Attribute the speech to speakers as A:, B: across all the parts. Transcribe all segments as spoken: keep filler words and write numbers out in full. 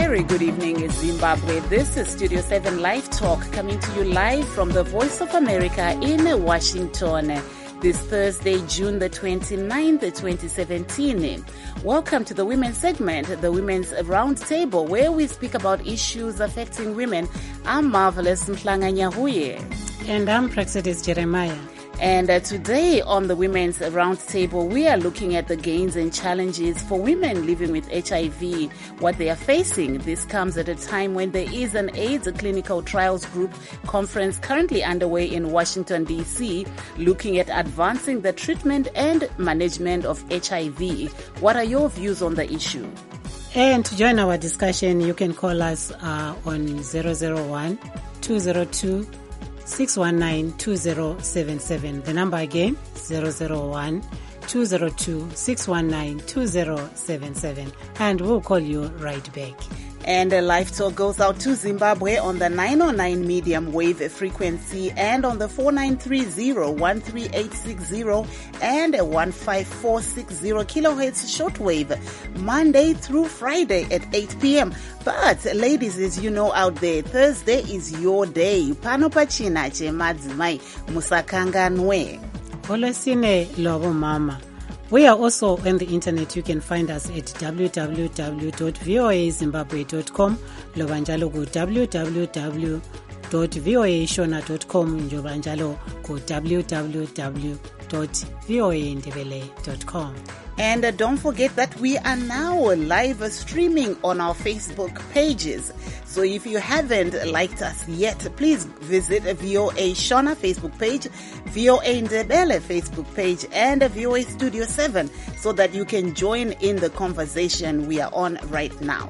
A: very good evening, Zimbabwe. This is Studio seven Live Talk, coming to you live from the Voice of America in Washington. This Thursday, June the twenty-ninth, twenty seventeen. Welcome to the Women's Segment, the Women's Roundtable, where we speak about issues affecting women. I'm Marvelous Mhlanga Nyahuye.
B: And I'm Praxidis Jeremiah.
A: And uh, today on the Women's Roundtable, we are looking at the gains and challenges for women living with H I V, what they are facing. This comes at a time when there is an AIDS Clinical Trials Group conference currently underway in Washington, D C, looking at advancing the treatment and management of H I V. What are your views on the issue?
B: And to join our discussion, you can call us uh, on zero zero one, two zero two, six one nine, two zero seven seven. The number again, zero zero one, two zero two, six one nine, two zero seven seven. And we'll call you right back.
A: And a live talk goes out to Zimbabwe on the nine oh nine medium wave frequency and on the four nine three zero, one three eight six zero and one five four six zero kilohertz shortwave, Monday through Friday at eight p.m. But ladies, as you know out there, Thursday is your day. Pano pachina che madzimai musakanganwe.
B: Olesine lobo mama. We are also on the internet. You can find us at w w w dot voa zimbabwe dot com, lobanjalo ku w w w dot voa shona dot com, njobanjalo ku w w w dot voa ndebele dot com.
A: And uh, don't forget that we are now live streaming on our Facebook pages. So if you haven't liked us yet, please visit V O A Shona Facebook page, V O A Ndebele Facebook page, and V O A Studio seven so that you can join in the conversation we are on right now.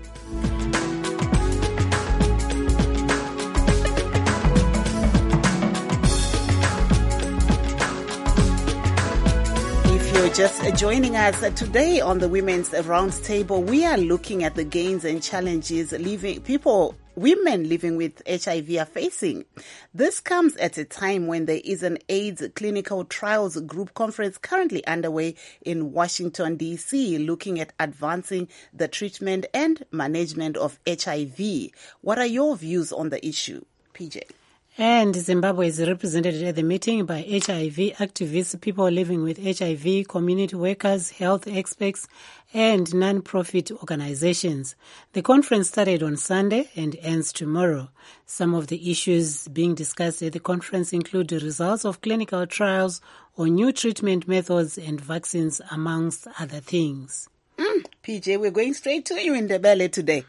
A: Just joining us today on the Women's Roundtable, we are looking at the gains and challenges living people, women living with H I V are facing. This comes at a time when there is an AIDS Clinical Trials Group conference currently underway in Washington, D C, looking at advancing the treatment and management of H I V. What are your views on the issue, P J?
B: And Zimbabwe is represented at the meeting by H I V activists, people living with H I V, community workers, health experts, and non-profit organizations. The conference started on Sunday and ends tomorrow. Some of the issues being discussed at the conference include the results of clinical trials on new treatment methods and vaccines, amongst other things.
A: Mm, P J, we're going straight to you in the belly today.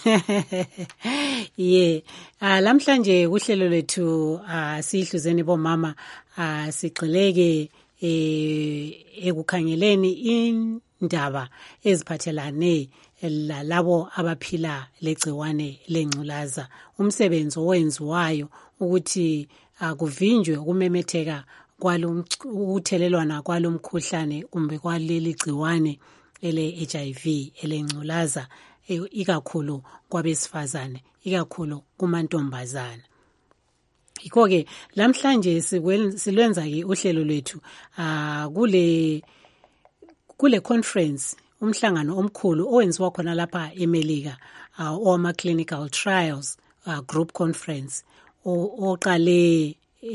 B: Yeah. Uh, lamhlanje uhlelo lethu uh, sihluzeni bomama uh, sigxileke eh ekukhangeleni indaba eziphathelane lalabo abaphila legciwane lengculaza. Umsebenzi owenziwayo ukuthi uh, kuvinjwe ukumemetheka kwalo ukuthelelwana kwalomkhuhlane kumbe kwaleli gciwane ele H I V elengculaza, ikakhulu kwabesifazane, ikakhulu kumantombazana. Yikho ke lamhlanje silwenza ke uhlelo lwethu ah kule kule conference, umhlangano omkhulu owenziwa khona lapha eMelika, owama clinical trials uh, group conference oqale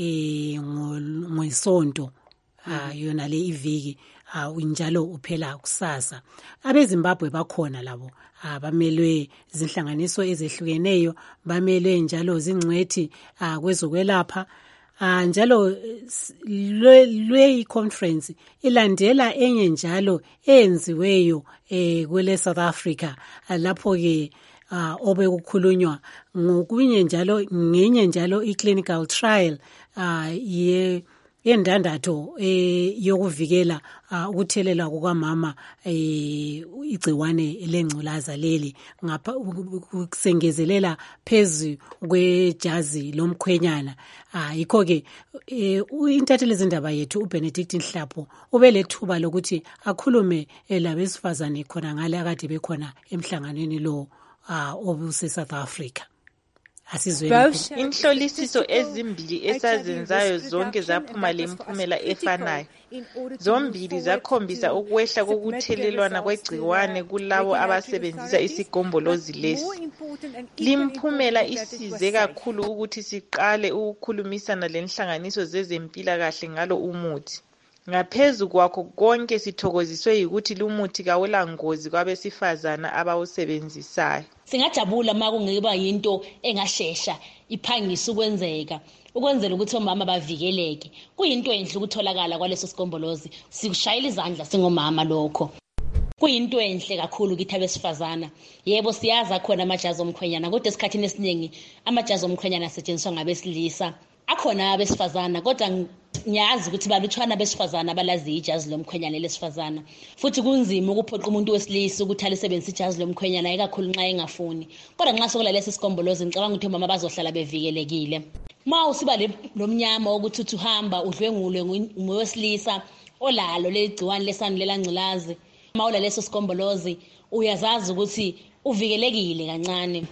B: ngosonto ah yona le iviki uh, njalo uphela kusasa. Abezimbabwe bakhona labo abamelwe zinhlanganiso ezehlukeneyo, bamelwe njalo zingcwethi uh, kwezokwelapha uh, njalo lwe, lwe conference ilandela enye njalo eyenziweyo eh, kwele South Africa uh, lapho ke uh, obekukhulunywa ngokunye njalo ngenye njalo i-clinical trial uh, ye yendandatho eh yokuvikela ukuthelela kukamama eh igciwane lengculaza leli ngapha kusengezelela phezulu kwejazi lomkhwenyana. Ah yikho ke intatheli zindaba yethu uBenedict Nhlapho ubelethuba lokuthi akhulume labesifazane khona ngale akade bekhona emhlanganweni lo ah obuse South Africa. asizweni.
C: Inhlolisiso ezimbili esazenzayo zonke zaphuma lemphumela efanayo. Zombili zakhombisa ukwehla kokuthelelwana kwegciwane kulabo abasebenzisa isigombolozi lesi. Limphumela isize kakhulu ukuthi siqale ukukhulumisana lenhlanganiso zezempilakahle ngalo umuthi. Ngaphezu kwakho konke sithokoziswe yikuthi lumuthi kawula ngozi kwabesifazana abawusebenzisayo.
D: Singajabula makungeba yinto engashesha iphangisa ukwenzeka ukwenzela ukuthi omama bavikeleke. Kuyinto enhle ukutholakala kwaleso sigombolozi. Sikushayela izandla singomama lokho. Kuyinto enhle kakhulu kithi abesifazana. Yebo siyaza khona amajazi omkhwenyana kodwa esikhathini esiningi amajazi omkhwenyana asetshenziswa ngabesilisa. Akhona abesifazana kodwa ngiyazi ukuthi balutshwana abesifazana abalazi ijazi lomkhwenyana lesifazana. Futhi kunzima ukuphoqa umuntu wesilisa ukuthi alisebenzise ijazi lomkhwenyana ekakhulu nxa engafuni. Kodwa nxa sokulalesi sigombolozi ngicabanga ukuthi omama bazohlala bevikelekile. Ma usiba lomnyama ukuthi uthi uhamba udlwengulwe ngowesilisa olalo legciwane lesandulela ngculazi. Ma ulaleso sigombolozi uyazazi ukuthi uvikelekile kancane.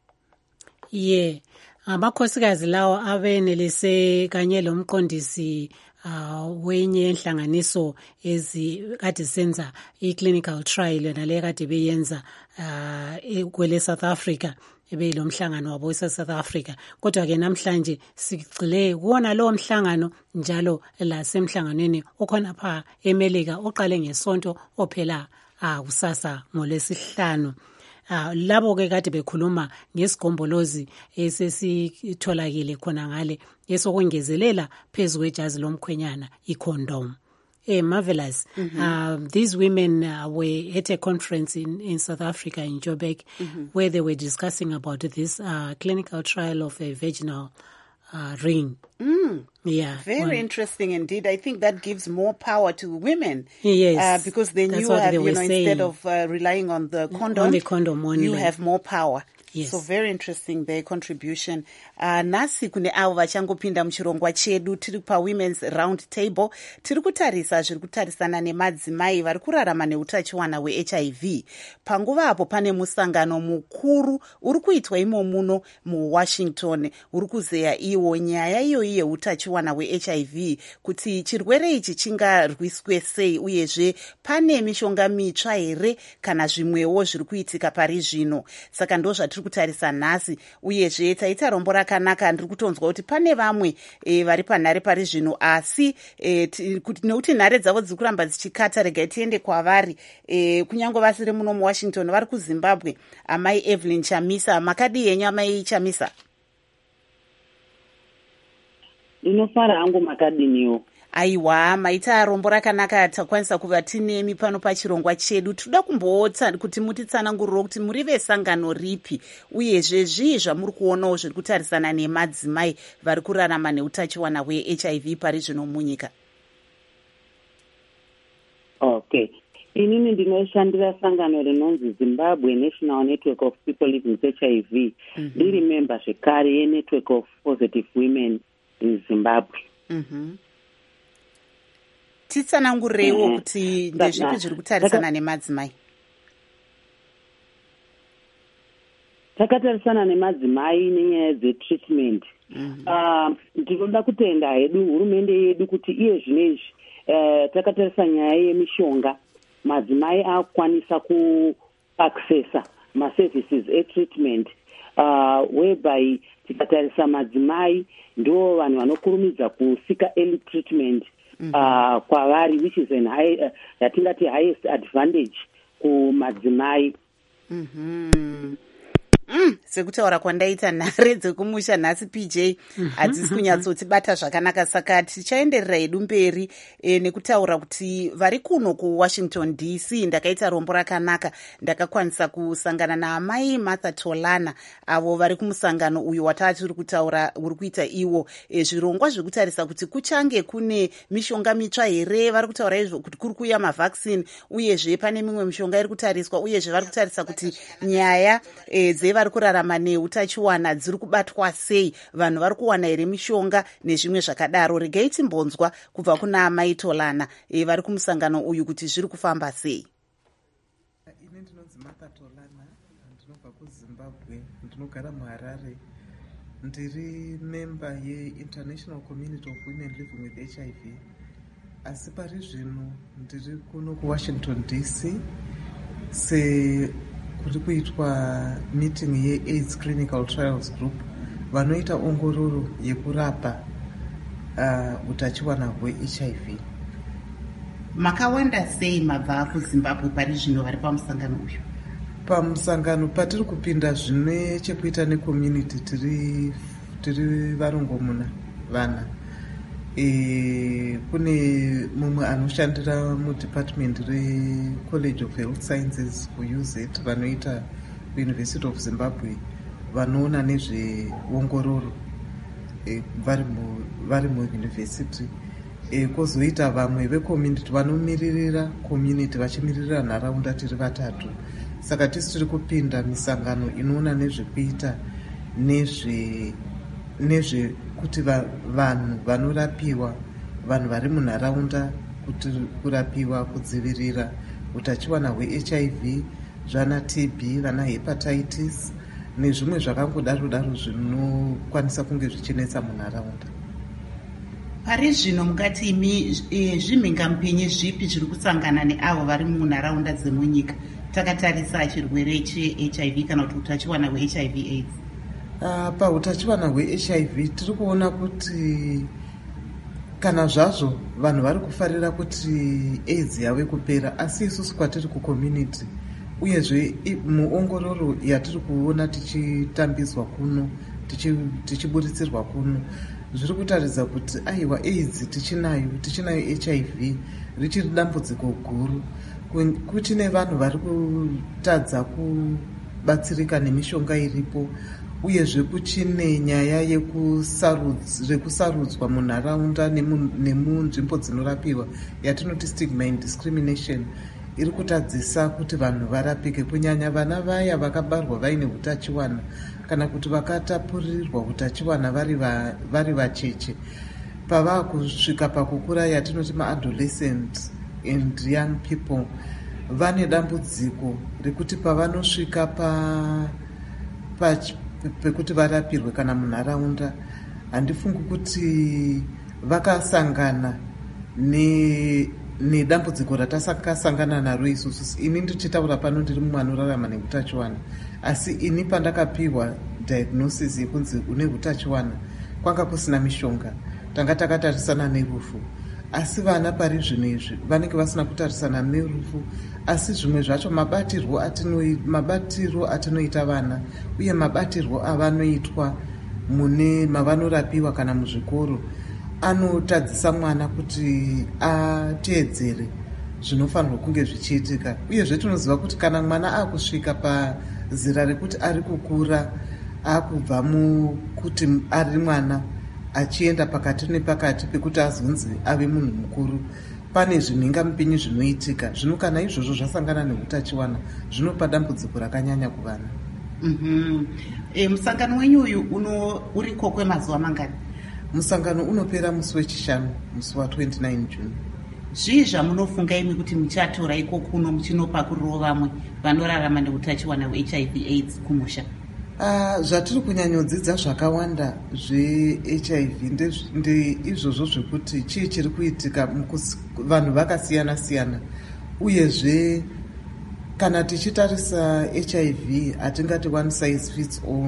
B: Yeah. Amakhosikazi lawo abenelise kanye lomqondisi uh, wenye enhlanganiso ezikade senza i-clinical trial nale kade beyenza uh, kwele South Africa ebeyilo mhlangano wabo South Africa. Kodwa ke namhlanje sigcile kuona lo mhlangano njalo la semhlanganweni okhona pha eMelika oqale ngesonto ophela ah kusasa ngolesihlanu. Uh, labo ke kade bekhuluma ngesigombolozi esesitholakile khona ngale esokwengezelela phezulu kwejazi lomkhwenyana i-condom. Eh, marvelous. Mm-hmm. Uh, these women uh, were at a conference in, in South Africa, in Joburg, mm-hmm. where they were discussing about this uh, clinical trial of a vaginal uh, ring.
A: Mm.
B: Yeah.
A: Very
B: well,
A: interesting indeed. I think that gives more power to women.
B: Yes.
A: Uh, because then
B: That's
A: you
B: what
A: have,
B: they
A: you
B: were
A: know,
B: saying.
A: instead of uh, relying on the condom,
B: on the condom only.
A: you have more power.
B: Yes.
A: So very interesting their contribution. Uh, nasi kune avo vachangopinda muchirongwa chedu tiri pa women's round table tiri kutarisa zviri kutarisana nemadzimai vari kurarama neutachiwana hwe-H I V. Panguva apo pane musangano mukuru uri kuitwa imo muno muWashington uri kuzeya iwo nyaya iyoyi yeutachiwana hwe-H I V kuti chirwere ichi chingarwiswe sei uyezve pane mishonga mitsva here kana zvimwewo zviri kuitika pari zvino. Saka ndo zvatiri kutarisa nhasi uyezve taita rombo rakanaka. Ndiri kutonzwa kuti pane vamwe e, vari panhare pari zvino asi e, kuti nekuti nhare dzavo dziri kuramba dzichikata regai tiende kwavari e, kunyange vasiri muno muWashington vari kuZimbabwe. Amai Evelyn Chamisa, makadi yenyu amai Chamisa?
E: Inofara hangu makadiniwo.
A: Aiwa, maita rombo rakanaka. Takwanisa kuva tinemi pano pachirongwa chedu. Tinoda kumbootsa kuti mutitsanangurire kuti muri vesangano ripi uyezve zvii zvamuri kuonawo zviri kutarisana nemadzimai vari kurarama neutachiwana hwe-H I V pari zvino munyika.
E: Okay. Inini ndinoshandira sangano rinonzi Zimbabwe National Network of People Living with H I V. Mm-hmm. Ndiri member zvekare yeNetwork of Positive Women in Zimbabwe.
A: Mm-hmm. Titsanangureiwo kuti ndezvipi zviri kutarisana nemadzimai.
E: Takatarisana nemadzimai nenyaya dzetreatment. Ndinoda kutenda hedu hurumende yedu kuti iye zvinezvi takatarisa nyaya yemishonga madzimai akwanisa kuaccessa maservices etreatment whereby tikatarisa madzimai ndo vanhu vanokurumidza kusika early treatment. Uh, kwavari which is an high uh, yatingati highest advantage kumadzimai.
A: Mhm. Mm, sekutaura kwandaita nhare dzekumusha nhasi P J hadzisi kunyatsotibata zvakanaka saka tichaenderera hedu mberi e, nekutaura kuti vari kuno kuWashington D C ndakaita rombo rakanaka. Ndakakwanisa kusangana naamai Martha Tolana avo vari kumusangano uyu watati uri kutaura uri kuita iwo e, zvirongwa zvekutarisa kuti kuchange kune mishonga mitsva here. Vari kutaura izvo kuti kuri kuuya mavaccine uyezve pane mimwe mishonga iri kutariswa uyezve vari kutarisa kuti nyaya e, dze vari kurarama neutachiwana dziri kubatwa sei, vanhu vari kuwana here mishonga nezvimwe zvakadaro. Regai timbonzwa kubva kuna amai Tolana e, vari kumusangano uyu kuti zviri kufamba sei.
F: Ine ndinonzi Martha Tolana, ndinobva kuZimbabwe, ndinogara muHarare. ndiri member ye-International Community of Women Living with H I V, asi pari zvino ndiri kuno kuwashington D C sekuri kuitwa meeting ye-AIDS Clinical Trials Group vanoita ongororo yekurapa uh, utachiwana hwe-H I V.
A: Makawanda sei mabva kuZimbabwe pari zvino vari pamusangano uyu?
F: Pamusangano patiri kupinda zvine chekuita necommunity tiri tiri varongomuna vana. E, kune mumwe anoshandira mudepartment reCollege of Health Sciences ku U Z vanoita kuUniversity of Zimbabwe vanoona nezveongororo e, vari muuniversity. E, kozoita vamwe vecommunity vanomiririra community vachimiririra nharaunda tiri vatatu. Saka tisi tiri kupinda misangano inoona nezvekuita nezve nezvekuti vanhu vanorapiwa vanhu vari munharaunda kuti kurapiwa kudzivirira utachiwana hwe-H I V, zvana T B, vana hepatitis nezvimwe zvakangodaro daro zvinokwanisa kunge zvichinetsa munharaunda.
A: Pari zvino mukati imi zvimhingamupinyi zvipi zviri kusangana neavo vari munharaunda dzemunyika takatarisa chirwere che-H I V kana kuti utachiwana hwe-H I V AIDS?
F: Uh, pautachiwana hwe-H I V tiri kuona kuti kana zvazvo vanhu vari kufarira kuti AIDS yave kupera, asi isusu kwatiri kucommunity uyezve muongororo yatiri kuona tichitambidzwa kuno tichiburitsirwa kuno zviri kutaridza kuti aiwa AIDS tichinayo tichinayo H I V richiri dambudziko guru. Kuchine vanhu vari kutadza kubatsirika nemishonga iripo, uyezve kuchine nyaya yekusarudzwa munharaunda nemunzvimbo dzinorapiwa yatinoti stigma and discrimination iri kutadzisa kuti vanhu varapike, kunyanya vana vaya vakabarwa vaine utachiwana kana kuti vakatapurirwa utachiwana vari vacheche. Pava kusvika pakukura yatinoti maadolescent and young people vane dambudziko rekuti pavanosvika pa, pa pekuti varapirwe kana munharaunda handifungi kuti vakasangana nedambudziko ratakasangana naro isusu. Ini ndichitaura pano ndiri mumwe anorarama neutachiwana, asi ini pandakapiwa diagnosis yekunzi une utachiwana kwanga kusina mishonga, tanga takatarisana nerufu. Asi vana pari zvino izvi vanenge vasina kutarisana nerufu, asi zvimwe zvacho mabatirwo mabatirwo atinoita vana uye mabatirwo avanoitwa mune mavanorapiwa kana muzvikoro anotadzisa mwana kuti ateedzere zvinofanirwa kunge zvichiitika. Uyezve tinoziva kuti kana mwana akusvika pazera rekuti ari kukura, akubva mukuti ari mwana achienda pakati nepakati pekuti azonzi ave munhu mukuru, pane zvinhingamupinyi zvinoitika. Zvino kana izvozvo zvasangana neutachiwana zvinopa dambudziko rakanyanya kuvana.
A: Mm-hmm. E, musangano wenyu uyu uriko kwemazuva mangani?
F: Musangano unopera musi wechishanu, musi wa29 June.
A: Zvii zvamunofunga imi kuti muchatora iko kuno muchinopa kuriwo vamwe vanorarama neutachiwana hwe-H I V AIDS kumusha?
F: Uh, zvatiri kunyanyodzidza zvakawanda zve-H I V ndeizvozvo zvekuti chii chiri kuitika vanhu vakasiyana siyana, uyezve kana tichitarisa H I V hatingati one size fits all.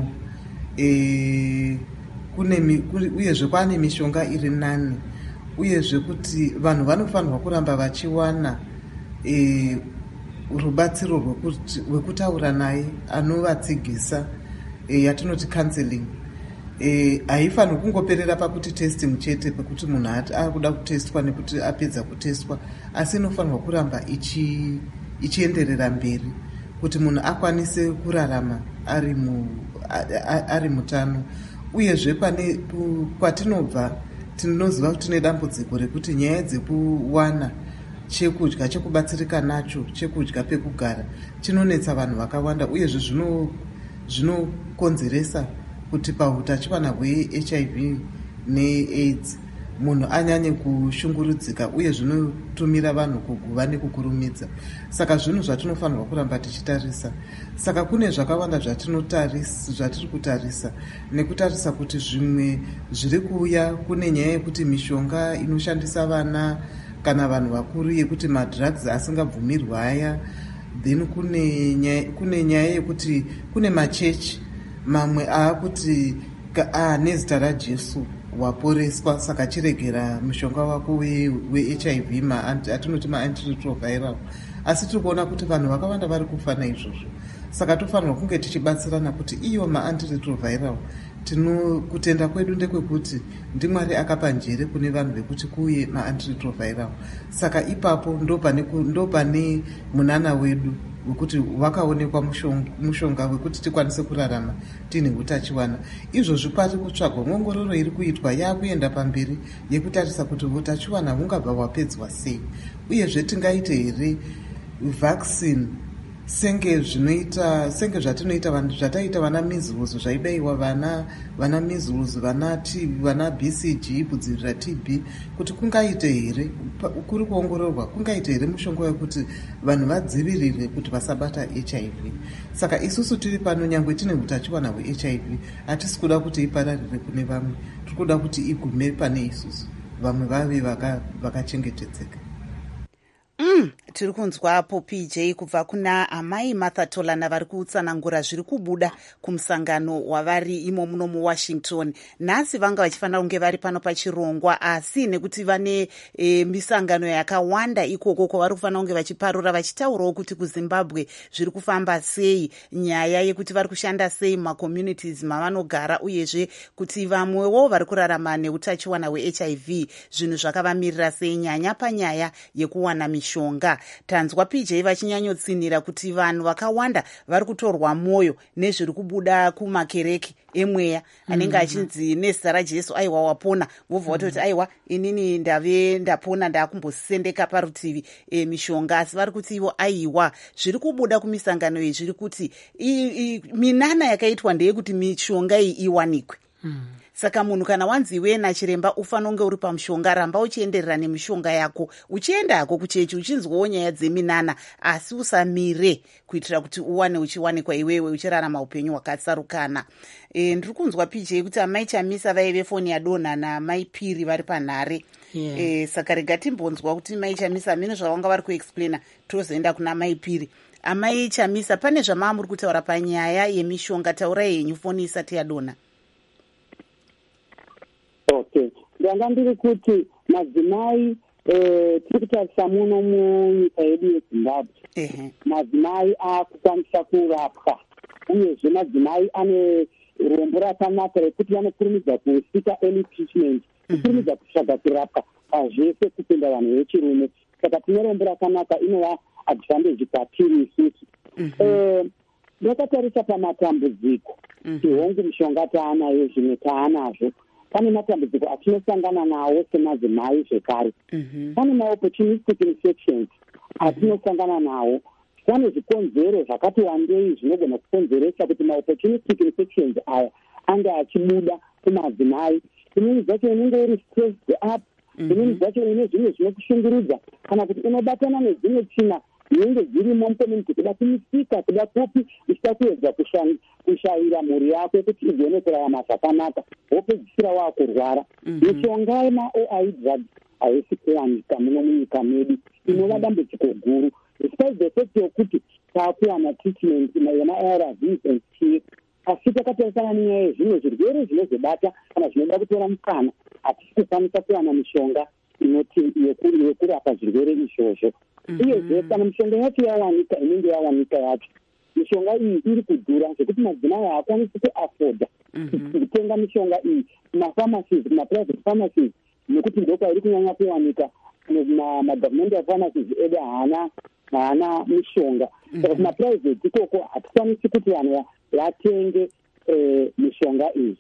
F: E, kune uyezve kwaane mishonga iri nani, uyezve kuti vanhu vanofanirwa kuramba vachiwana e, rubatsiro rwekutaura naye anovatsigisa e, yatinoti counseling. E, haifanirwi kungoperera pakuti testing chete, pekuti munhu akuda kutestwa nekuti apedza kutestwa, asi inofanirwa kuramba ichi, ichienderera mberi kuti munhu akwanise kurarama ari, mu, ari mutano. Uyezve pane kwatinobva tinoziva kuti tine dambudziko rekuti nyaya dzekuwana chekudya chekubatsirika nacho, chekudya pekugara chinonetsa vanhu vakawanda, uyezve zvino zvinokonzeresa kuti pautachiwana hwe-H I V neAIDS munhu anyanye kushungurudzika uye zvinotumira vanhu kuguva nekukurumidza. Saka zvinhu zvatinofanirwa kuramba tichitarisa. Saka kune zvakawanda zvatiri kutarisa nekutarisa kuti zvimwe zviri kuuya. Kune nyaya yekuti mishonga inoshandisa vana kana vanhu vakuru yekuti madrugs asingabvumirwa aya. Then kune nyaya, kune nyaya yekuti kune machechi mamwe aakuti nezita raJesu waporeswa saka chiregera mushonga wako weH I V atinoti maantiretroviral. Asi tiri kuona kuti vanhu vakawanda vari kufa naizvozvo. Saka tofanirwa kunge tichibatsirana kuti iyo maantiretroviral tino kutenda kwedu ndekwekuti ndiMwari akapa njere kune vanhu vekuti kuuye maantiretroviral. Saka ipapo ndo pane munana wedu wekuti wakaonekwa mushonga wekuti tikwanise kurarama tine utachiwana. Izvozvi pari kutsvagwa ngongororo iri kuitwa yakuenda pamberi yekutarisa kuti utachiwana hungabva hwapedzwa sei, uyezve tingaite here vaccine senge zvinoita senge zvatinoita vanhu zvataita vana measles zvaibayiwa vana vana measles vana T B vana B C G kudzivirira T B kuti kungaite here kuri kuongororwa kungaite here mushonga wekuti vanhu vadzivirire kuti vasabata H I V. Saka isusu tiri pano nyangwe tine utachiwana hweH I V hatisi kuda kuti ipararire kune vamwe, tiri kuda kuti igume pane isusu vamwe vave vakachengetedzeka.
A: Mm, tiri kunzwapo P J kubva kuna amai Martha Tolana vari kutsanangura zviri kubuda kumusangano wavari imo muno muWashington. Nhasi vanga vachifanira kunge vari pano pachirongwa, asi nekuti vane e, misangano yakawanda ikoko kwavari kufanira kunge vachiparura vachitaurawo kuti kuZimbabwe zviri kufamba sei, nyaya yekuti vari kushanda sei mumakommunities mavanogara, uyezve kuti vamwewo vari kurarama neutachiwana hweH I V zvinhu zvakavamirira sei, nyanya panyaya yekuwana mishonga. Tanzwa P J vachinyanyotsinira kuti vanhu vakawanda vari kutorwa mwoyo nezviri kubuda kumakereke emweya anenge achinzi nezita raJesu aiwa wapona, vobva vatoti aiwa inini ndave ndapona ndakumbosendeka parutivi e, mishonga. Asi vari kuti ivo aiwa zviri kubuda kumisangano iyi zviri kuti i, i, minana yakaitwa ndeyekuti mishonga iyi iwanikwe. mm. Saka munhu kana wanzi iwe nachiremba ufanira kunge uri pamushonga, ramba uchienderera nemishonga yako, uchiendako kuchechi uchinzwawo nyaya dzeminana, asi usamire kuitira kuti uwane uchiwanikwa iwewe uchirarama upenyu hwakatsarukana. E, ndiri kunzwa P J kuti amai Chamisa vaive foni yadonha namai Piri vari panhare. yeah. E, saka rega timbonzwa kuti mai Chamisa mino zvavanga vari kuexplaina tozoenda kuna mai Piri. Amai Chamisa, pane zvamava muri kutaura panyaya yemishonga, taurai henyu foni isati yadonha.
E: Okay, ndanga ndiri kuti madzimai tiri kutarisa muno munyika yedu yeZimbabwe, madzimai akukwanisa kurapwa, uyezve madzimai ane rombo rakanaka rekuti vanokurumidza kusika early treatment, kukurumidza kutsvaga kurapwa pazvese kupinda vanhu vechirume. Saka tine rombo rakanaka, inova advantage patiri isusu. Ndakatarisa pamatambudziko tihongu mishonga taanayo zvimwe taanazvo. Pane matambudziko atinosangana nawo semadzimai zvekare. mm-hmm. Pane maopportunistic infections atinosangana nawo. Pane zvikonzero zvakati wandei zvinogona kukonzeresa kuti maopportunistic infections aya ange achibuda kumadzimai. Imweni dzacho unenge uri stressed up, imweni dzacho une zvimwe zvinokushungurudza, kana kuti unobatana nedzimwe tsvina dzinenge dzirimo mucommunity, kuda kumisika, kuda kupi, uchida kuedza kushayira mhuri yako kuti igone kurarama zvakanaka, wopedzisira waakurwara. Mishonga yema-O I drugs haisi kuwanika muno munyika medu, inova dambudziko guru. Despite the fact yokuti taakuwana treatment yema-A R Vs and T, asi takatarisana nenyaya yezvimwe zvirwere zvinozobata kana zvinoda kutora mukana, hatisi kukwanisa kuwana mishonga yekurapa zvirwere izvozvo. Uyezve kana mishonga yacho yawanika, inenge yawanika yacho, mishonga iyi iri kudhura zvekuti madzimai haakwanisi kuafoda kutenga mishonga iyi kumapharmacies, kumaprivate pharmacies, nekuti ndoka iri kunyanya kuwanika. Magovernmental pharmacies edu haana haana mishonga. Saka kumaprivate ikoko hatikwanisi kuti vanhu vatenge mishonga iyi.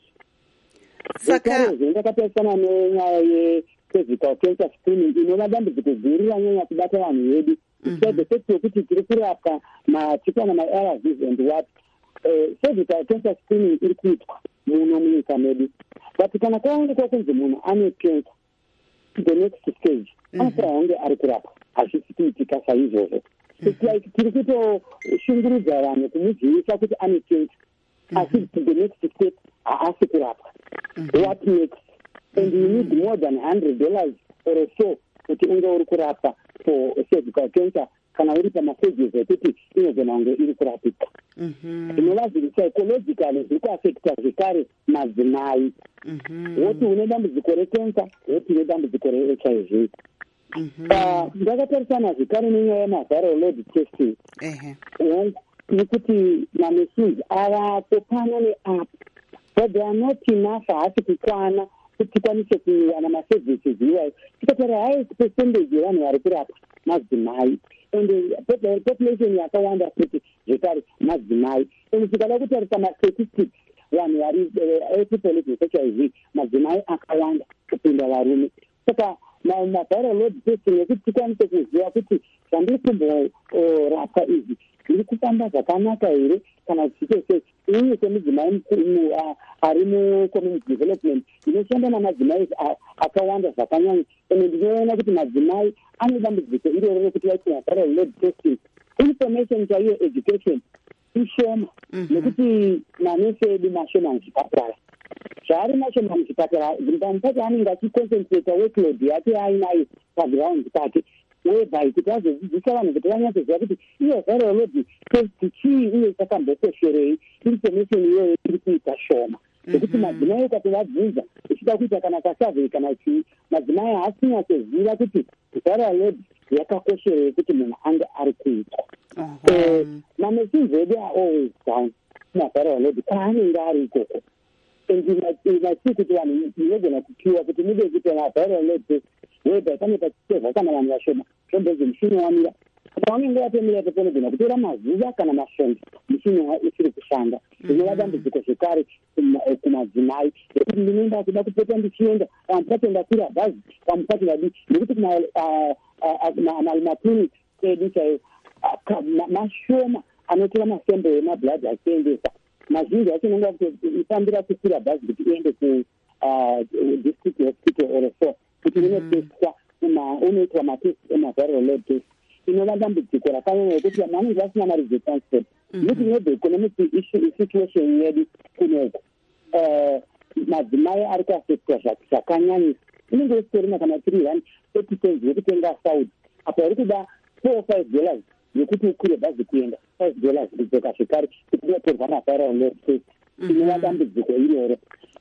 A: Saka
E: ndakatarisana nenyaya ye-cervical cancer screening inova dambudziko guru ranyanya kubata vanhu vedu. Despite yokuti tiri kurapwa matikana ma-A R Vs and what, cervical cancer screening iri kuitwa muno munyika medu. But kana kwaonekwa kunzi munhu ane cancer, to the next stage after hunge ari kurapa hazvisi kuitika saizvozvo. It's like tiri kutoshungurudza vanhu kumuzivisha kuti ane cancer asi to the next step haasi kurapa. What next? And you need more than one hundred dollars or so kuti unge uri kurapa for cervical cancer kana uri pamastages ekuti inogona kunge iri kurapika. Zvinova zviri psychologically zviri kuaffecta zvekare madzimai. Woti une dambudziko recancer, woti une dambudziko reH I V. Ndakatarisana zvekare nenyaya yemaviral load testing nekuti mamachines avapo pano neapo, but they are not enough haasi kukwana kuti tikwanise kuwana maservices iwayo. Tikatara highest percentage yevanhu vari kurapa madzimai and the population yakawanda futi zvekare madzimai. And tikada kutarisa mastatistics vanhu vari people with H I V madzimai akawanda kupinda varume. Saka maviral load testing ekuti tikwanise kuziva kuti zvandiri kumborapa izvi zviri kufamba zvakanaka here kana zvichese uye semudzimai ari mucommunity development inoshanda namadzimai akawanda zvakanyanya. Ende ndinoona kuti madzimai ane dambudziko iroro rekuti vaiti maviral load testing. Information chaiyo education ishoma nekuti manese edu mashoma muchipatara. Zvaari mashoma muchipatara pamupati anenge achiconcentrata workload yake ainayo paground pake whereby kuti azodzidzisa vanhu kuti vanyatsoziva kuti iyo viral load test chii uye chakambokosherei. Information iyoyo iri kuita shoma nekuti madzimai ukatovabvunza uchida kuita kana kasurvey kana chii, madzimai haasi kunyatsoziva kuti viral load yakakosherei kuti munhu ange ari kuita. Mamachines edu are always down maviral load kwaanenge ari ikoko. Ndinati kuti vanhu munogona kupiwa kuti mude kuita maviral load test whereby pane pachitevha kana vanhu vashoma zvombezi muchini wamira paunenge watomira po panogona kutora mazuva kana masvondo muchini isiri kushanda. Zvinova dambudziko zvekare kumadzimai ekuti ndinoenda kuda kupota ndichienda pamwe pacho ndakwira bhazi pamwe pacho ndadi nekuti mamakliniki edu chaiwo mashoma anotora masembe emabhladhi achiendesa. Mazhinji acho nonga kutofambira kukwira bhazi kuti uende kudistrict hospital or so kuti unotestwa unoitwa matest emaviral load test. Inova dambudziko rakanyanya rekuti vanhu vanenge vasina mari dzetransport nekuti the economic situation yedu kunoko madzimai ari kuaffectwa zvakanyanyisa. Inenge isitorina kana tiri rand thirty cents yekutenga saudi apo vari kuda four or five dollars yekuti ukwire bhazi kuenda five dollars kudzoka zvekare kuti unotorwa maviral load test. Inova dambudziko iroro.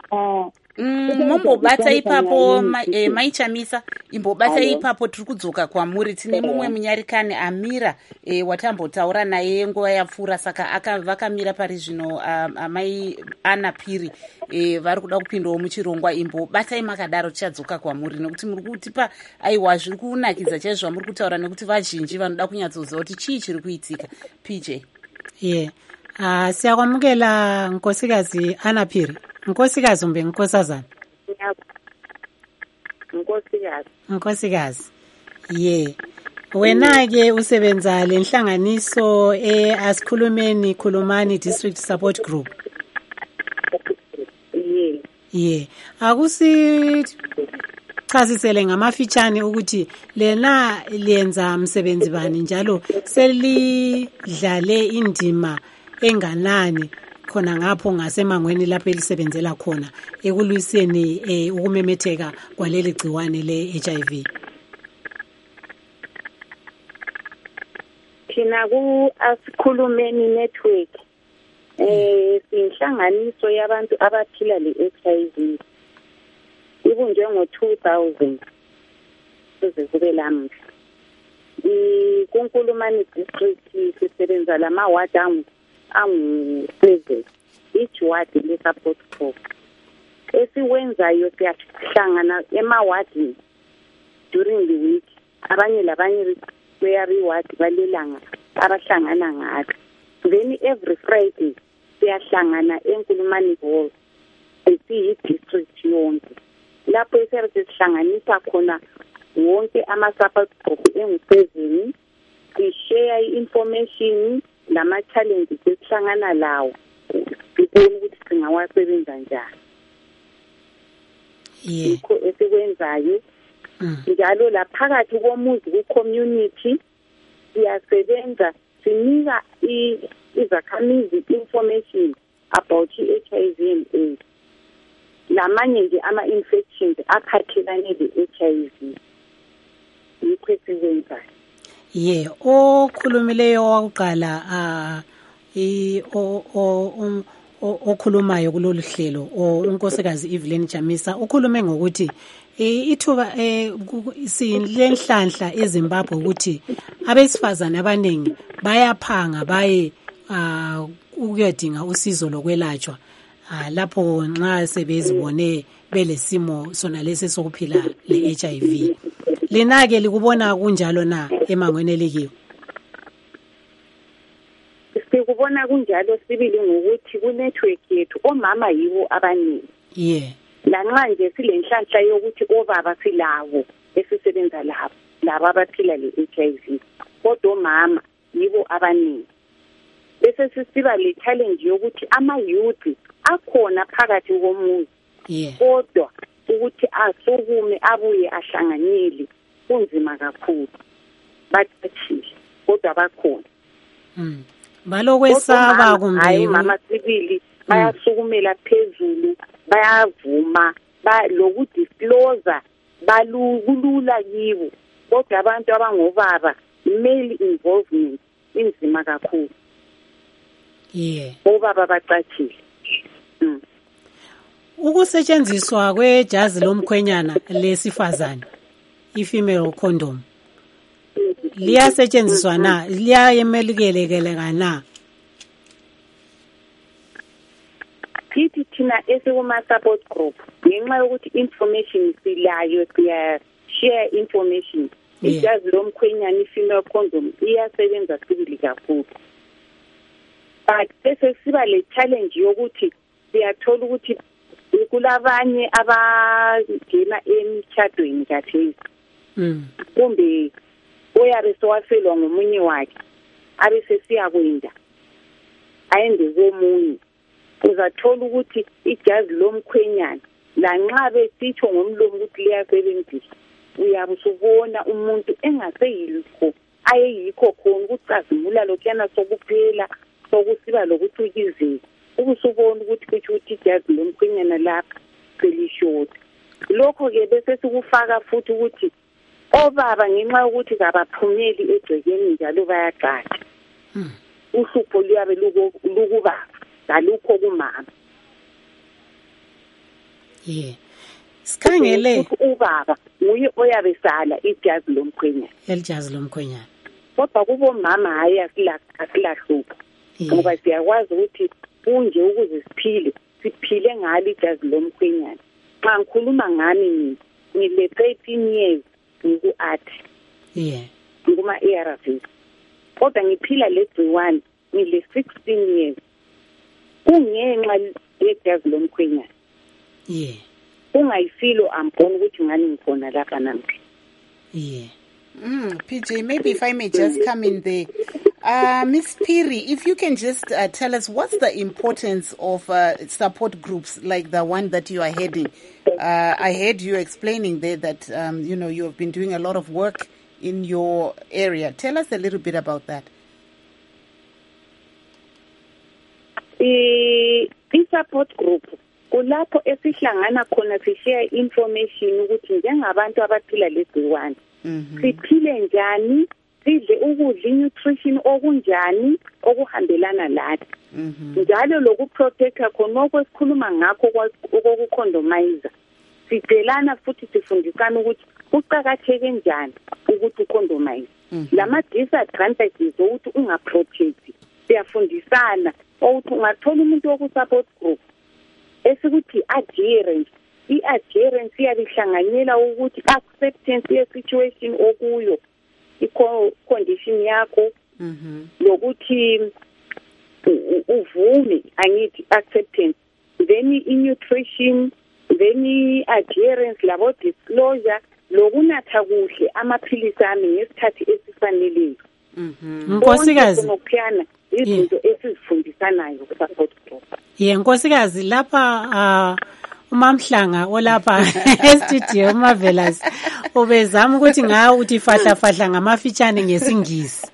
A: Mumbobata ipapo maichamisa imbobata ipapo tiri kudzoka kwamuri. Tine mumwe munyarikani Amira watambotaura naye nguva yapfuura saka vakamira pari zvino. Amai Ana Piri vari kuda kupindawo muchirongwa. Imbobatai makadaro tichadzoka kwamuri nekuti muri kutipa aiwa zviri kunakidza chaizvo zvamuri kutaura nekuti vazhinji vanoda kunyatsoziva kuti chii chiri kuitika. P J.
B: Ye yeah. Siyakwamukela nkosikazi Ana Piri. Nkosikazi umbe nkosazana.
G: Nkosikazi.
B: Nkosikazi. Ye. Wena ke usebenza lenhlanganiso eAsikhulumeni Khulumani District Support Group.
G: Ye.
B: Ye. Akusi chasisele ngamafitshane ukuthi lena liyenza umsebenzi bani njalo selidlale indima enganani khona ngapho ngasemangweni lapho elisebenzela khona ekulwiseni eh, ukumemetheka kwaleli gciwane le-H I V.
G: Thina ku-Asikhulumeni network eh sinhlanganiso yabantu abaphila le-H I V ibunjwe ngo-two thousand kuze kube lamuhla. Kunkulumani district sisebenza lama-ward angu-seven each ward le-support group. Esiwenzayo siyahlangana ema-wardini during the week. Abanye labanye kwe-every ward balelanga abahlangana ngalo. Then every Friday siyahlangana enkulumani hall esiyi-district yonke. Lapho esiyabe sihlanganisa khona wonke ama-support group engu-seven, sishare i-information lama-challenges esihlangana lawo sibone ukuthi singawasebenza njani.
B: Yeah.
G: Yikho esikwenzayo njalo la phakathi komuzi ku-community siyasebenza sinika izakhamizi information about i-H I V and AIDS namanye nje ama-infections aphathelane le-H I V yikho esikwenzayo.
B: Ye okhulumileyo wakuqala ah i o okhulumayo kulolu hlelo unkosikazi Evelyn Jamisa ukhulume ngokuthi ithuba silenhlanhla eZimbabwe ukuthi abesifazane abaningi bayaphanga baye ukuyadinga usizo lokwelatshwa lapho nxa sebezibone belesimo sona lesi sokuphila le-H I V. Lina ke likubona kunjalo na emangweni elikiyo?
G: Sikubona kunjalo sibili ngokuthi ku-network yethu omama yibo abaningi.
B: Yeah.
G: Lanxa nje silenhlanhla yokuthi obaba silawo esisebenza labo labo abaphila le-H I V kodwa omama yibo abaningi. Bese sisiba le challenge yokuthi ama-youth akhona phakathi komuzi.
B: Yeah.
G: Kodwa ukuthi asukume abuye ahlanganyele kunzima kakhulu. Bathile kodwa bakhona.
B: Mm. Balokwesaba kumbe
G: hayi mama sibili bayasukumela phezulu bayavuma ba lokudisclose balulula kibo kodwa abantu abangobaba male involvement inzima kakhulu.
B: Yeah.
G: Obaba bacacile. Mm.
B: Ukusetshenziswa kwejazi lomkhwenyana lesifazane i-female condom liyasetshenziswa na liyayemelekelekeleka na?
G: Kithi thina esikuma support group ngenxa yokuthi information silayo siya share information ijazi lomkhwenyana i-female condom iyasebenza sibili kakhulu. But bese siba le challenge yokuthi siyathola ukuthi kulabanye abangena emtshadweni kathesi.
B: Mm.
G: Kumbe oyabe sowafelwa ngomunye wakhe abese siyakwenda ayende komunye uzathola ukuthi ijazi lomkhwenyana lanxa besitsho ngomlomo ukuthi liyasebenzisa uyabe usubona umuntu engaseyikho ayeyikho khona ukucazimula lokhuyana sokuphela sokusiba lokucikizela ubusubona ukuthi kuthi ukuthi ijazi lomkhwenyana lapha selishota. Lokho ke bese sikufaka futhi ukuthi obaba ngenxa yokuthi kabaphumeli egcekeni njalo bayaqala.
B: Hmm.
G: Uhlupho luyabe lukuba ngalukho kumama.
B: Yeah. Sikhangele
G: ubaba nguye oyabe sala ijazi lomkhwenyana.
B: Elijazi lomkhwenyana.
G: Kodwa kubo mama hayi asilahlupho. Ngoba siyakwazi ukuthi kunje ukuze siphile siphile ngalo ijazi lomkhwenyana. Xa ngikhuluma ngami mina ngile thirteen years ngiku-art.
B: Yeah.
G: Nguma-A R V. Kodwa ngiphila legciwane ngile sixteen years. Kungenxa yejazi lomkhwenyana.
B: Yeah.
G: Ungayifilo ambona ukuthi ngani ngikhona lapha namhla.
B: Yeah.
A: Mm, P J, maybe if I may just come in there. Uh, Miss Phiri, if you can just uh, tell us what's the importance of uh, support groups like the one that you are heading. Uh, I heard you explaining there that, um, you know, you have been doing a lot of work in your area. Tell us a little bit about that.
G: The support group, kulapho esihlangana khona sishare information ukuthi njengabantu abaphila legciwane siphile njani, sidle ukudla nutrition okunjani okuhambelana lathi. Njalo lokuprotecta khona okwesikhuluma ngakho okokucondomizer. Sidelana futhi sifundisana ukuthi kuqakatheke njani ukuthi ucondomize. Lama disadvantages ukuthi ungaprotect. Siyafundisana ukuthi ungathola umuntu wokusupport group esikuthi adherence. I-adherence iyabihlanganyela ukuthi acceptance ye-situation okuyo i-condition yakho lokuthi uvume angithi acceptance, then i-nutrition, then i-adherence labo disclosure lokunatha kuhle amaphilisi ami ngesikhathi esifaneleyo.
B: Nkosikazi
G: nokuphana izinto esizifundisanayo ku-support group.
B: Yeah, nkosikazi lapha umamhlanga olapha estudio Marvelous ubezama ukuthi ngawo uthi fahla fahla ngamafitshane ngesingisi.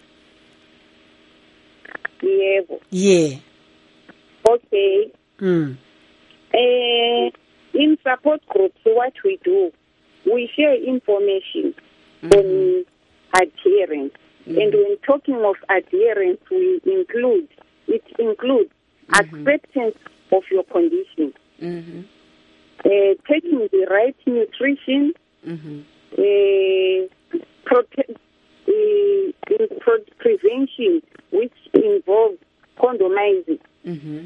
G: Yebo.
B: Yeah.
G: Okay.
B: Mm.
G: Uh, in support groups, what we do, we share information mm-hmm. on adherence. Mm-hmm. And when talking of adherence, we include, it includes mm-hmm. acceptance of your condition, mm-hmm. uh, taking the right nutrition, mm-hmm. uh, prote- uh, pro- prevention, which involves condomizing, mm-hmm.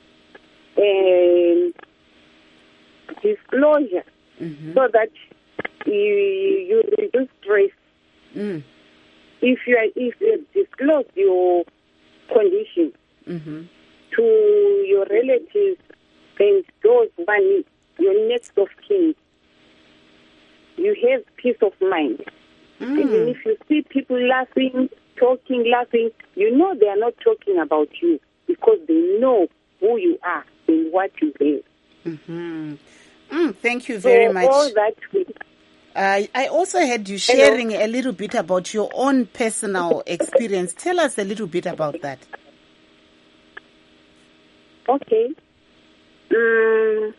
G: and disclosure, mm-hmm. so that you, you reduce stress. Mm. If you are, if you disclose your condition mm-hmm. to your relatives and those one your next of kin, you have peace of mind. Mm. Even if you see people laughing, talking, laughing, you know they are not talking about you because they know who you are and what you have.
A: Mm-hmm. Mm, thank you very
G: so
A: much.
G: All that we,
A: Uh, I also heard you sharing Hello. a little bit about your own personal experience. Tell us a little bit about that.
G: Okay. Um,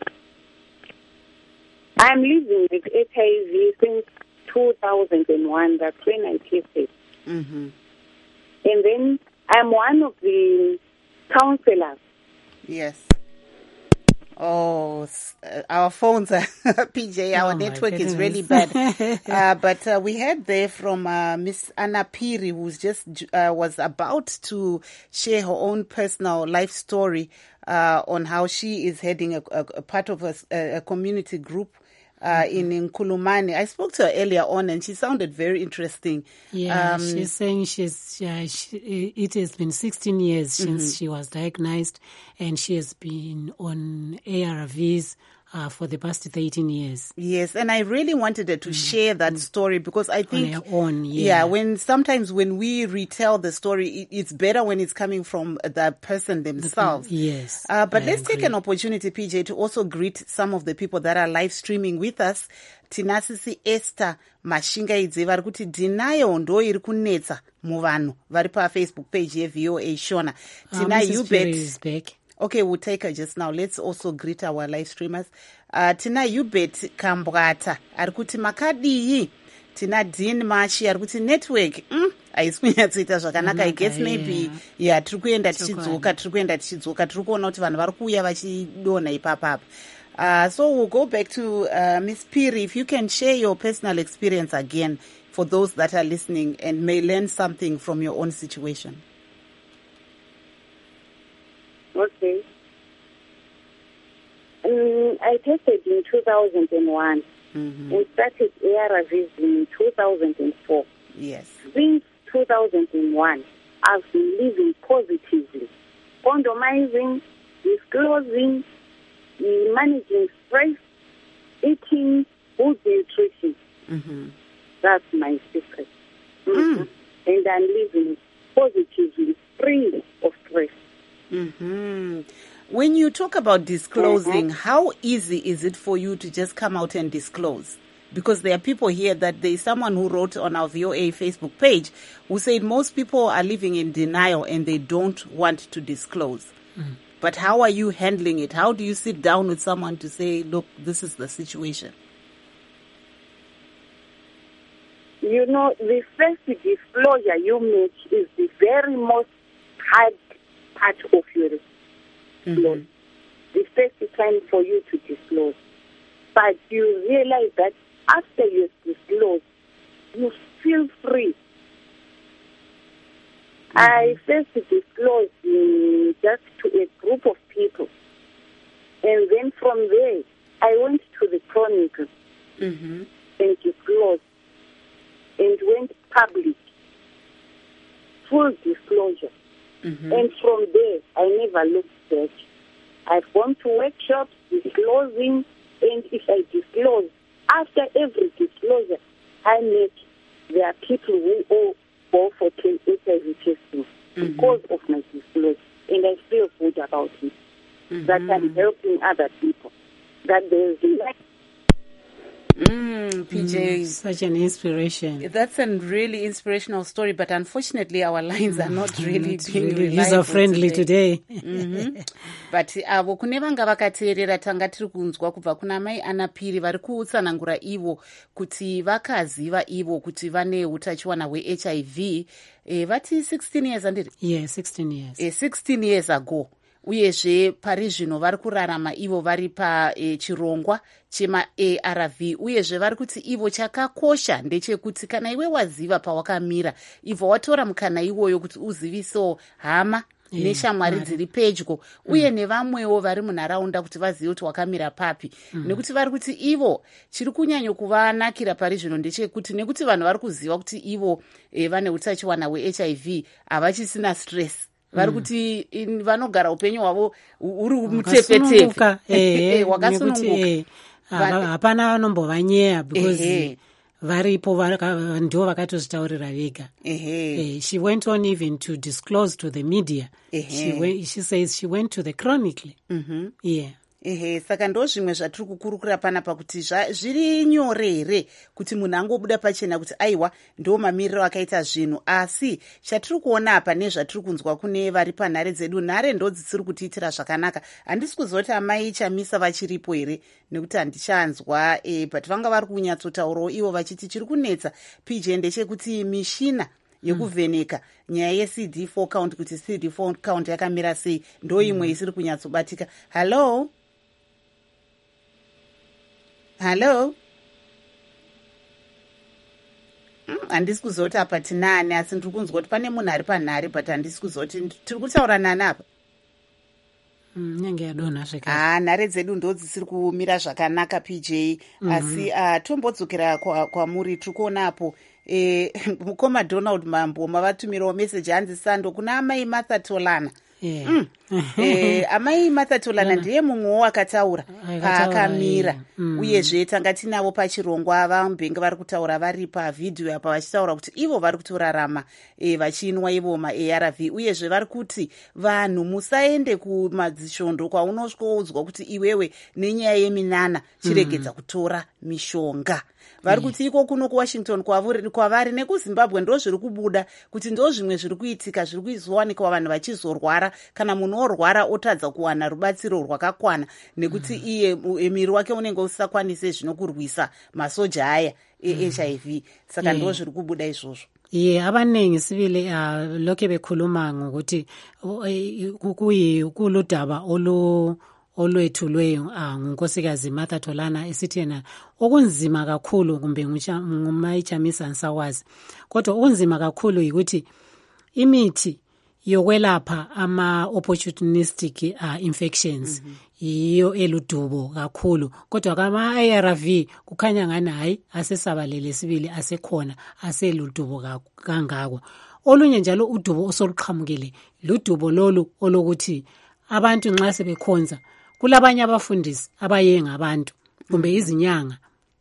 G: I'm living with H I V since two thousand one. That's when I tested. Mm-hmm. And then I'm one of the counselors.
A: Yes. Oh, uh, our phones are, P J, our oh network is really bad. uh, but uh, we heard there from uh, Miss Anna Piri, who's just uh, was about to share her own personal life story uh, on how she is heading a, a, a part of a, a community group uh, mm-hmm. in Nkulumane. I spoke to her earlier on, and she sounded very interesting.
B: Yeah, um, she's saying she's uh, she, it has been sixteen years mm-hmm. since she was diagnosed, and she has been on A R Vs uh, for the past thirteen years.
A: Yes, and I really wanted her to mm-hmm. share that story because I think,
B: on her own, yeah.
A: yeah, when sometimes when we retell the story, it, it's better when it's coming from the person themselves.
B: The, yes.
A: Uh, but
B: I
A: let's
B: agree.
A: take an opportunity, P J, to also greet some of the people that are live streaming with us. Tinasisi Esther Mashingaidze vari kuti dinayo ndo iri kunetsa muvanhu vari paFacebook page yeV O A Shona. Tina
B: uh,
A: Ubet. Okay, we'll take her just now. Let's also greet our live streamers. Uh, Tina Ubet Kambwata ari kuti makadii. Tina Dean Mashi ari kuti network mm, haisi kunyatsoita zvakanaka. I guess maybe yeah tiri kuenda tichidzoka tiri kuenda tichidzoka tiri kuona kuti vanhu vari kuuya vachidonha ipapapa. Uh, so we'll go back to uh, Miss Piri. If you can share your personal experience again for those that are listening and may learn something from your own situation.
G: Okay. Um, I tested in two thousand one mm-hmm. and started A R Vs in two thousand four.
A: Yes.
G: Since two thousand one, I've been living positively, condomizing, disclosing, managing stress, eating good nutrition. Mm-hmm. That's my secret. Mm-hmm. Mm. And I'm living positively, free of stress.
A: Mm-hmm. When you talk about disclosing, mm-hmm. how easy is it for you to just come out and disclose? Because there are people here that there is someone who wrote on our V O A Facebook page who said most people are living in denial and they don't want to disclose. Mm. But how are you handling it? How do you sit down with someone to say, look, this is the situation?
G: You know, the first disclosure you make is the very most hard part of your disclosure. Mm-hmm. The first time for you to disclose. But you realize that after you disclose, you feel free. Mm-hmm. I first disclosed um, just to a group of people. And then from there, I went to the Chronicle mm-hmm. and disclosed and went public. Full disclosure. Mm-hmm. And from there, I never looked back. I've gone to workshops, disclosing, and if I disclose, after every disclosure, I make, there are people who all go for H I V testing mm-hmm. because of my disclosure. And I feel good about it, mm-hmm. that I'm helping other people. that there's like
A: Mm, P J.
B: Mm, such an inspiration.
A: That's a really inspirational story, but unfortunately our lines are not really
B: not
A: being
B: really
A: reliable
B: user-friendly today.
A: today. Mm-hmm. But avo kune vanga vakateerera tanga tiri kunzwa kubva kuna mai Ana Piri vari kutsanangura ivo kuti vakaziva ivo kuti vane utachiwana hwe-H I V eh, vati sixteen years andiri?
B: Yeah, sixteen years.
A: Eh, sixteen years ago. Uyezve pari zvino vari kurarama ivo vari pachirongwa chema-A R V. Uyezve vari kuti ivo chakakosha ndechekuti kana iwe waziva pawakamira, ivo watora mukana iwoyo kuti uzivisewo hama yeah, neshamwari dziri pedyo uye mm. nevamwewo vari munharaunda kuti vazive kuti wakamira papi mm. nekuti vari kuti ivo chiri kunyanyo kuvanakira pari zvino ndechekuti nekuti vanhu vari kuziva kuti ivo eh, vane utachiwana hwe-H I V havachisina stress. Vari kuti vanogara upenyu hwavo uri mutepfetepfe
B: wakasununguka. Hapana anombovanyeya because varipo ndo vakatozvitaurira vega. She went on even to disclose to the media. She, went, she says she went to the Chronicle. Mm-hmm. Yeah.
A: Ehe, saka ndo zvimwe zvatiri kukurukura panapa kuti zviri nyore here kuti munhu angobuda pachena kuti aiwa ndo mamiriro akaita zvinhu, asi chatiri kuona apa nezvatiri kunzwa kune vari panhare dzedu, nhare ndo dzisiri kutiitira zvakanaka. Handisi kuzoti amai chamisa vachiripo here nekuti handichanzwa e, but vanga vari kunyatsotaurawo ivo vachiti chiri kunetsa P J ndechekuti mishina yekuvheneka mm. nyaya ye-C D four count kuti C D four count yakamira sei ndo imwe mm. isiri kunyatsobatika. Hello? Hello? Handisi kuzoti apa tinani, asi ndiri kunzwa kuti pane munhu ari panhare, but handisi kuzoti tiri kutaura nani apa.
B: Nyange yadonha zvekare.
A: Ah, nhare dzedu ndo dzisiri kumira zvakanaka P J. Mm-hmm. Asi uh, tombodzokera kwamuri kwa tiri kuonapo eh, mukoma Donald Mambo mavatumirawo meseji hanzi Sando kuna amai Martha Tolana. Yeah. Mm. eh, amai Martha Tolana ndiye mumwewo akataura paakamira mm. uyezve tanga tinavo pachirongwa vambenga vari kutaura vari pavhidhiyo apa vachitaura kuti ivo vari kutorarama eh, vachinwa ivo ma-A R V. Uyezve vari kuti vanhu musaende kumadzisvondo kwaunosvoudzwa kuti iwewe nenyaya yeminana chiregedza mm. kutora mishonga. Vari kuti iko kuno kuWashington kwavari nekuZimbabwe ndo zviri kubuda kuti ndo zvimwe zviri kuitika, zviri kuizowanikwa vanhu vachizorwara kana munhu orwara otadza kuwana rubatsiro rwakakwana nekuti mm. iye miri wake unenge usakwanise zvinokurwisa masoja aya e-H I V. Saka yeah. ndo zviri kubuda izvozvo.
B: Ye yeah, abaningi sibili uh, lokho bekhuluma ngokuthi kuludaba olu olwethulweyo uh, ngunkosikazi Martha Tolana esithi yena okunzima kakhulu kumbe ngumayichamisa nsawazi, kodwa okunzima kakhulu yikuthi imithi yokwelapha ama-opportunistic uh, infections mm-hmm. yiyo eludubo kakhulu, kodwa kama-A R V kukhanya ngani hayi asesabalele sibili asekhona aseludubo kangako. Olunye njalo udubo osoluqhamukile ludubo lolu olokuthi abantu nxa sebekhonza kulabanye abafundisi abayenga abantu kumbe izinyanga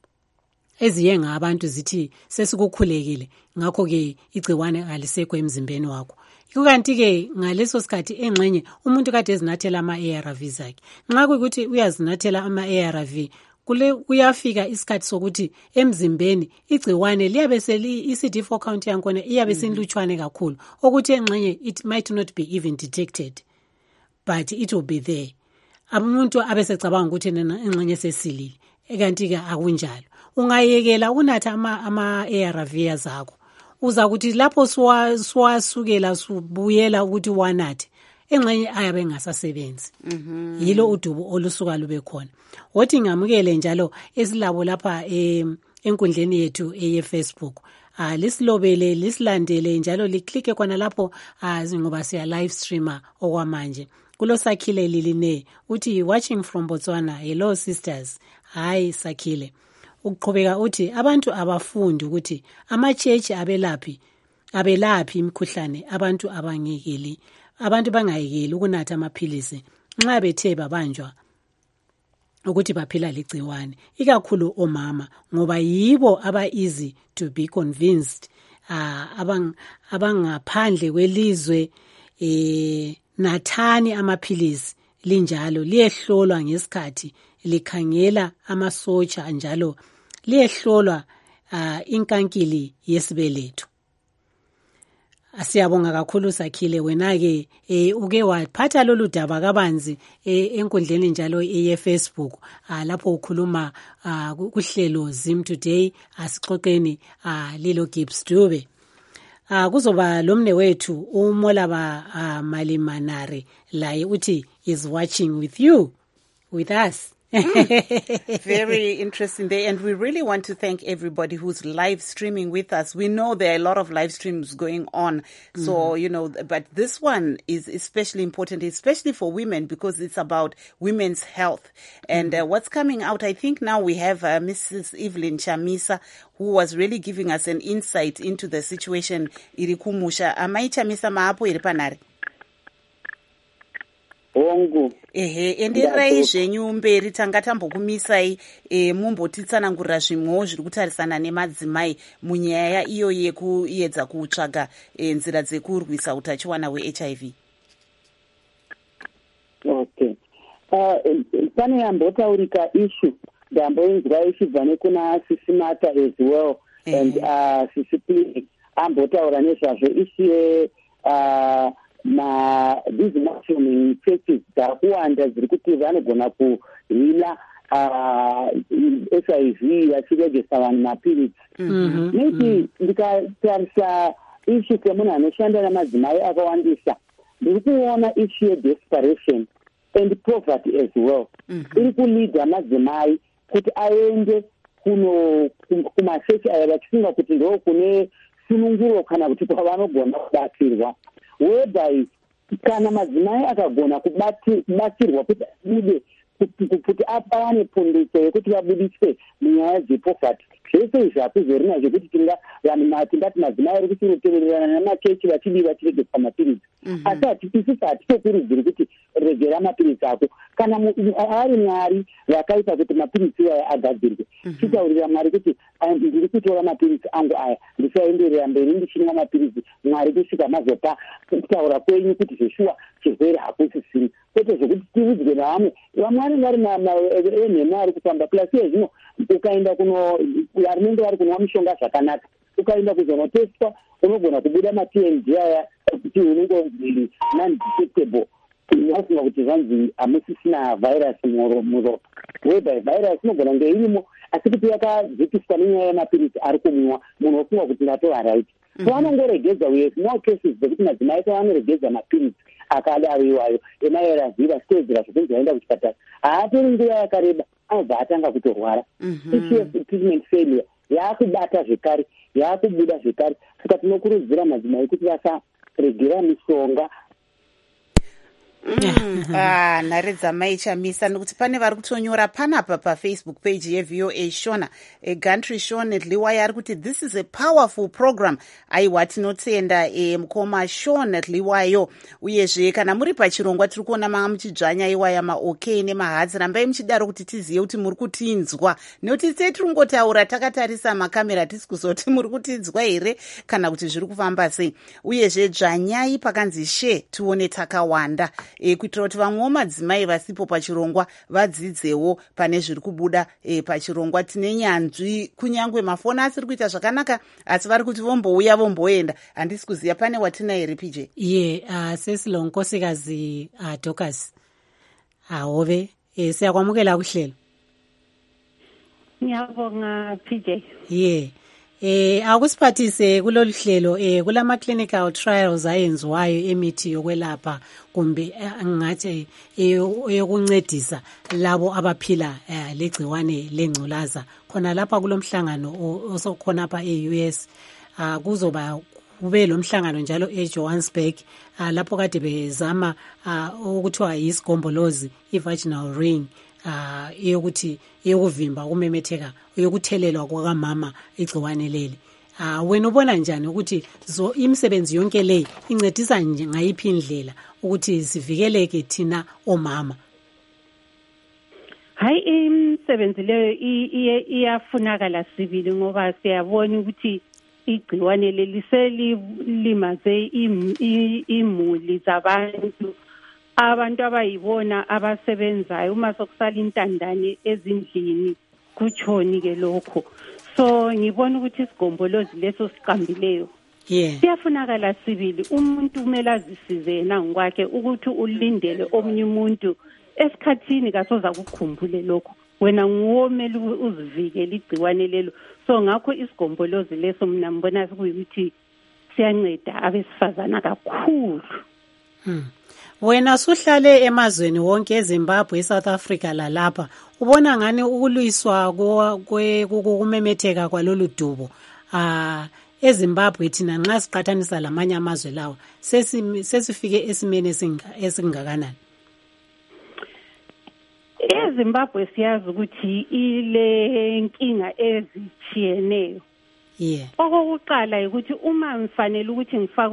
B: eziyenga abantu zithi sesikukhulekile ngakho ke igciwane alisekho emzimbeni wakho. Kukanti ke ngaleso sikhathi engxenye umuntu kade ezinathela ama-A R V zakhe, nxa kuyikuthi uyazinathela ama-A R V kule kuyafika isikhathi sokuthi emzimbeni igciwane liyabe seli i-C D four count yakhona iyabe sinlutshwane kakhulu ukuthi engxenye it might not be even detected, but it will be there. Umuntu abesecabanga ukuthi nena engxenye sesilile, ekanti ke akunjalo. Ungayekela unatha ama ama-A R V zakho, uza kuthi lapho swasukela subuyela ukuthi wanathe engxenye ayabe engasasebenzi. Mm-hmm. Yilo udubo olusuka lube khona. Wothi ngamukele njalo esilabo lapha enkundleni yethu ye-Facebook. Ah, lisilobele, lisilandele njalo liklike khona lapho ngoba siya live streamer okwamanje. Kulo Sakhile Liline uthi watching from Botswana. Hello sisters. Hi Sakhile. Ukuqhubeka uthi abantu abafundi ukuthi ama-church abelaphi abelaphi imikhuhlane abantu abangekeli abantu bangayekeli ukunatha amaphilisi nxa bethe babanjwa ukuthi baphila ligciwane, ikakhulu omama ngoba yibo aba easy to be convinced. uh, abang abangaphandle kwelizwe eh nathani amaphilisi linjalo liyehlolwa ngesikhathi likhangela amasotsha njalo liyehlolwa uh, inkankili yesibeletho. Siyabonga kakhulu Sakhile, wena-ke eh, uke waphatha lolu daba kabanzi eh, enkundleni njalo ye-Facebook ah, lapho ukhuluma ah, kuhlelo Zim Today asixoxeni ah, Lilo Gibbs Dube. Ah, kuzoba lomne wethu uMolaba ah, Malimanare laye uthi is watching with you, with us.
A: Very interesting day, and we really want to thank everybody who's live streaming with us. We know there are a lot of live streams going on, so mm-hmm. you know, but this one is especially important, especially for women, because it's about women's health. And mm-hmm. uh, what's coming out, I think now we have uh, Missus Evelyn Chamisa, who was really giving us an insight into the situation. Irikumusha, amai Chamisa maapo iripanari.
E: Hongu.
A: Ehe, enderai zvenyu mberi tanga tambokumisai e, mumbotitsanangurira zvimwewo zviri kutarisana nemadzimai munyaya iyo yekuedza kutsvaga e, nzira dzekurwisa utachiwana hwe-H I V.
E: Okay. Uh, pane yambotaurika issue ndamboinzwa ichibva nekuna Sisi Mata as well. Ehe. And uh, Sisi Pili ambotaura nezvazvo issue uh, ma these mushrooming churches dzakuwanda dziri kuti vanogona kuhila uh, H I V vachiregesa vanhu mapiritsi. Maybe ndikatarisa issue semunhu anoshanda namadzimai akawandisa, ndiri kuona issue yedesperation and poverty as well. Iri kulidha madzimai kuti aende kuno kumachechi aya vachifunga kuti ndo kune sununguro kana kuti kwavanogona kubatsirwa. Whereby kana madzimai akagona kubatsirwa kuti abude kuti apane pundutso yekuti vabudiswe munyaya dzepoverty, zvese izvi hakuzori nazvo kuti tinga vanhu tingati madzimai ari kuchinotevererana namachechi vachidi vachiregesa mapiritsi. Asi hatipisi hatitokurudziri kuti regera mapiritsi ako kana ari Mwari vakaita kuti mapiritsi aya agadzirwe. Chitaurira Mwari kuti ndiri kutora mapiritsi angu aya ndisaenderera mberi ndichimwa mapiritsi, Mwari kusvika mazopa kutaura kwenyu kuti zveshuwa chirwere hakusisini, kwete zvokuti tiudzwe navamwe vamwe vanenge vari enhema ari kufamba plasi yezvino ukaenda kuno rinenge vari kunwa mishonga zvakanaka, ukaenda kuzonoteswa unogona kubuda ma-T M D aya kuti unongonzi non-detectable, unofunga kuti zvanzi hamusisina vhairasi muropa, whereby vhairasi inogona kunge irimo asi kuti yakadzikiswa nenyaya yemapiritsi ari kumwiwa, munhu ofunga kuti ndatova right. Vanongoregedza we small cases dzekuti madzimai pavanoregedza mapiritsi akadaro iwayo ema-A R V vachitedzera zvokunzi vaenda kuchipatara, haatori nguva yakareba anobva atanga kutorwara. Issue treatment failure yaakubata zvekare, yaakubuda zvekare. Saka tinokurudzira madzimai kuti vasaregera mishonga.
A: Mm. Ah, nhare dzamai Chamisa, nokuti pane vari kutonyora panapa pafacebook page yeV O A Shona e Gantry Shona Dliwaya ari kuti this is a powerful program. Aiwa tinotenda e mukoma Shona Dliwayo, uyezve kana muri pachirongwa tiri kuona manga muchidzvanya iwaya ma-OK nemahadzi, rambai muchidaro kuti tizive kuti muri kutinzwa, nekuti tse tiri kungotaura takatarisa makamera tisi kuzoti muri kutinzwa here kana kuti zviri kufamba sei. Uyezve dzvanyai pakanzi she tione takawanda e, kuitira kuti vamwewo madzimai vasipo pachirongwa vadzidzewo pane zviri kubuda e, pachirongwa. Tine nyanzvi kunyangwe mafoni asiri kuita zvakanaka asi vari kuti vombouya vomboenda, handisi kuziva pane watina here P J.
B: Ye uh, Sesilo Nkosikazi uh, Dorcas ahove e, siyakwamukela kuhlelo.
H: Ngiyabonga P J.
B: Ye Eh akusiphathise kulolu hlelo eh kulama clinical trials ayenziwayo emithi yokwelapha kumbe ngathi eyokuncedisa labo abaphila legciwane lengculaza khona lapha kulomhlangano osokhona lapha e-U S. Ah kuzoba kube lomhlangano njalo eJohannesburg lapho kade bezama ukuthiwa yisigombolozi i-vaginal ring ah eyokuthi eyokuvimba ukumemetheka eyokuthelelwa kwakamama igciwane leli. Ah wena ubona njani ukuthi zo imisebenzi yonke le incedisa nje ngayiphi indlela ukuthi sivikeleke thina omama?
H: Hayi imisebenzi leyo iyafunakala sibili ngoba siyabona ukuthi igciwane leli selilimaze imuli zabantu abantu abayibona abasebenzayo uma sokusala intandane ezindlini kutshoni ke lokho. So ngibona ukuthi isigombolozi leso siqambileyo
B: yeah
H: siyafunakala sibili. Umuntu kumele azisize yena ngokwakhe ukuthi ulindele omunye umuntu esikhathini kasoza ukukhumbule lokho. Wena nguwomela uzivikele igciwane lelo. So ngakho isigombolozi leso mina ngibona ukuthi siyanceda abesifazana kakhulu.
B: Hmm. Wena suhlale emazweni wonke eZimbabwe, eSouth Africa lalapha. Ubona ngani ukulwiswa kumemetheka kwalolu dubo ah eZimbabwe thina nxa siqathanisa lamanye amazwe lawa sesifike esimene esingakanani?
H: eZimbabwe siyazi ukuthi ile nkinga ezitshiyeneyo.
B: Yeah.
H: Okokuqala ukuthi uma ngifanele ukuthi ngifake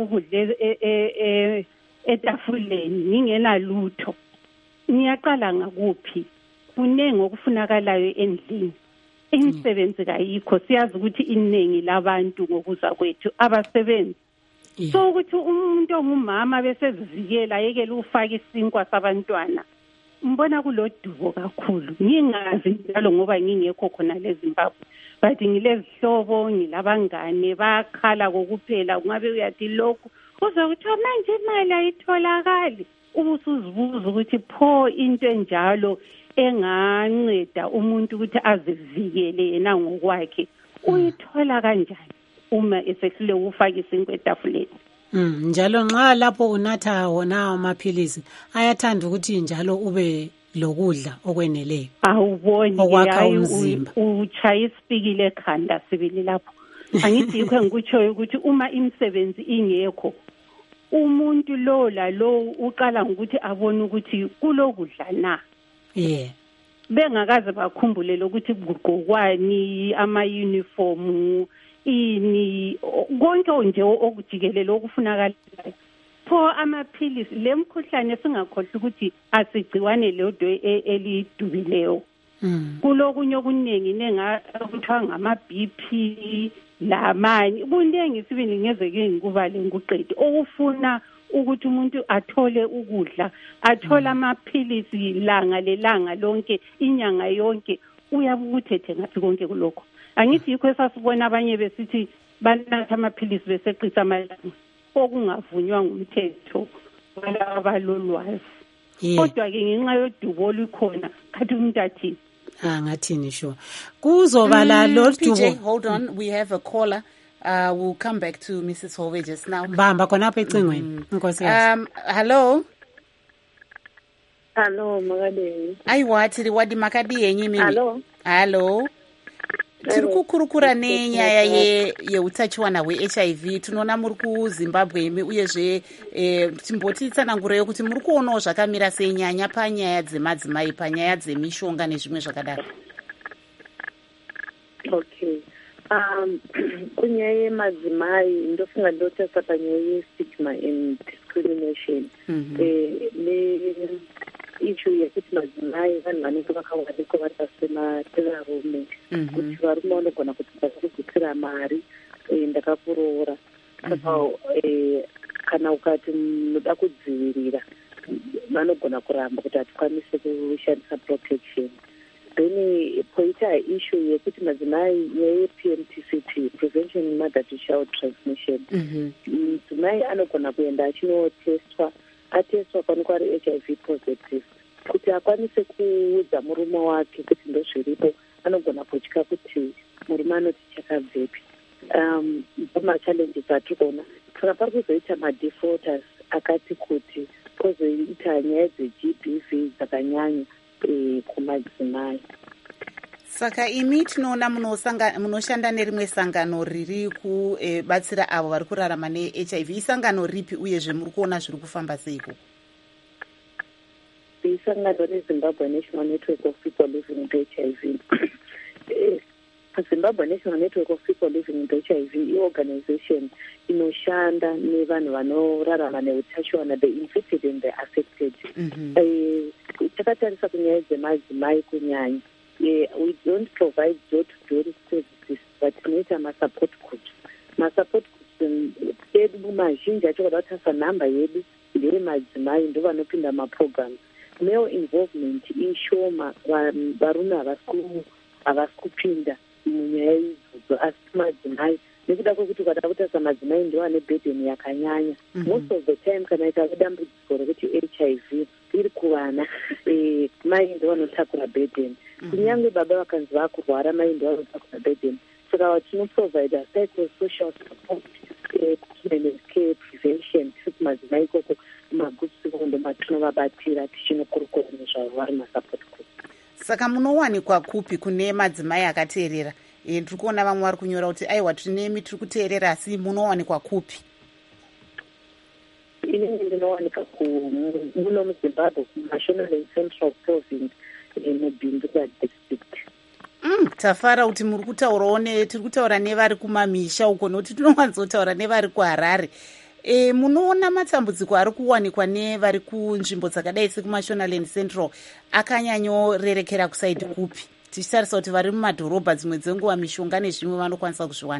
H: ukudla etafuleni ngingena lutho, ngiyaqala ngakuphi? Kunengi okufunakalayo endlini. Imisebenzi kayikho. Siyazi ukuthi iningi labantu ngokuza kwethu abasebenzi. So ukuthi umuntu ongumama bese zivikela yekela ufaka isinkwa sabantwana. Mbona kulodubo kakhulu. Ngingazi njalo ngoba ngingekho khona leZimbabwe. But ngilezihlobo, ngilabangane bakhala kokuphela ungabe uyathi lokho uzokuthi manje imali ayitholakali. Ubusuzibuza ukuthi pho into enjalo enganceda umuntu ukuthi azivikele yena ngokwakhe uyithola kanjani uma esehlule ufaka isinkwa etafuleni?
B: Mm, njalo nxa lapho unatha wona amaphilisi ayathanda ukuthi njalo ube lokudla okweneleyo.
H: Awuboni
B: hayi
H: uchaya isipikile ekhanda sibili lapho. Angithi yikho ngikutsho ukuthi uma imisebenzi ingekho umuntu lo la lo uqala ngokuthi abone ukuthi kulokudla na.
B: Yeah.
H: Bengakaze bakhumbule ukuthi kugqokwani ama uniform ini konke nje okujikelele okufunakalayo. Pho amaphilisi lemkhuhlane singakhohle ukuthi asigciwane lodwe elidubileyo.
B: Mm.
H: Kulokunye okuningi nengakuthwa ngama B P lamanye kuningi sibili ngeze ke ngikubale ngikuqede okufuna ukuthi umuntu athole ukudla athola amaphilisi langa lelanga lonke inyanga yonke uyabuthethe ngathi konke kulokho. Angithi yikho esasibona abanye besithi banatha amaphilisi beseqisa amalanga okungavunywa ngumthetho walaba balolwazi. Kodwa ke ngenxa yodubo olukhona kathi umuntu athi
B: ah ngathini sure kuzoba la lo dubo.
A: Hold on, we have a caller. Uh, we'll come back to Missus Hove just now.
B: Bamba khona apha ecingweni. Nkosikazi.
A: Um hello.
I: Hello Makadi.
A: Ayiwathi riwadi Makadi yenyi mimi.
I: Hello.
A: Hello. Tiri kukurukura nenyaya ye yeutachiwana hwe-H I V tinoona muri kuZimbabwe imi uyezve eh, timboti tsanangureyo kuti muri kuonawo zvakamira sei nyanya panyaya dzemadzimai panyaya dzemishonga nezvimwe zvakadaro.
I: Okay. Um, kunyaya yemadzimai ndofunga ndotesa panyaya yestigma and discrimination.
A: Mm-hmm.
I: Eh, ne issue yekuti madzimai vanhu vanenge vakawanikwa vatasematevarume kuti varume vanogona kuti ndakakugutira mari ndakakuroora saka kana ukati munoda kudzivirira vanogona kuramba kuti hatikwanise kushandisa protection. Then poita issue yekuti madzimai ye-P M T C T, prevention mother to child transmission, mudzimai anogona kuenda achinotestwa ateswa kwaanenge ari H I V positive kuti akwanise kuudza murume wake kuti ndozviripo anogona kutya kuti murume anoti chakabvepi. Um, pamachallenges atikuona saka pari kuzoita madefaulters akati kuti kwozoita nyaya dze-G B V dzakanyanya e, kumadzimai.
A: Saka imi tinoona munoshanda nerimwe sangano riri kubatsira eh, avo vari kurarama ne-H I V. Isangano ripi uyezve muri kuona zviri kufamba seiko?
I: Isangano reZimbabwe National Network of People Living with H I V. Zimbabwe National Network of People Living with H I V i-organization inoshanda nevanhu vanorarama neutachiwana, the infected and the affected. Takatarisa kunyaya dzemadzimai kunyanya. Yeah, we don't provide door-to-door services, but tinoita ma-support groups. Ma-support groups edu mazhinji acho kadautasa nhamba yedu ndiro vemadzimai ndo vanopinda maprograms. Male involvement ishoma, varume havasi kupinda munyaya idzodzo, asi madzimai nekuda kwekuti ukada kutarisa madzimai ndo ane burden yakanyanya. Most of the time kana ikave dambudziko rekuti H I V iri kuvana, mai ndo vanotakura burden. Kunyange baba vakanzi vakurwara, mai ndo vanotakura burden. Saka tinoprovide psychosocial support, care, prevention, kuti madzimai ikoko magutsukondo matinovabatira tichinokurukura nezvavo vari masupport group.
A: Saka munowanikwa kupi kune madzimai akateerera? E, tiri kuona vamwe vari kunyora kuti aiwa tinemi tiri kuteerera, asi munowanikwa kupi?
I: Inini ndinowanika muno muZimbabwe kuMashonaland Central Province mubindu district.
A: Mm, tafara kuti muri kutaurawo tiri kutaura nevari kumamisha uko, nokuti tinowanzotaura nevari kuHarare. E, munoona matambudziko ari kuwanikwa nevari kunzvimbo dzakadai sekuMashonaland Central akanyanyorerekera kusaidi kupi, tichitarisa kuti vari mumadhorobha dzimwe dzenguva mishonga nezvimwe vanokwanisa kuzviwana?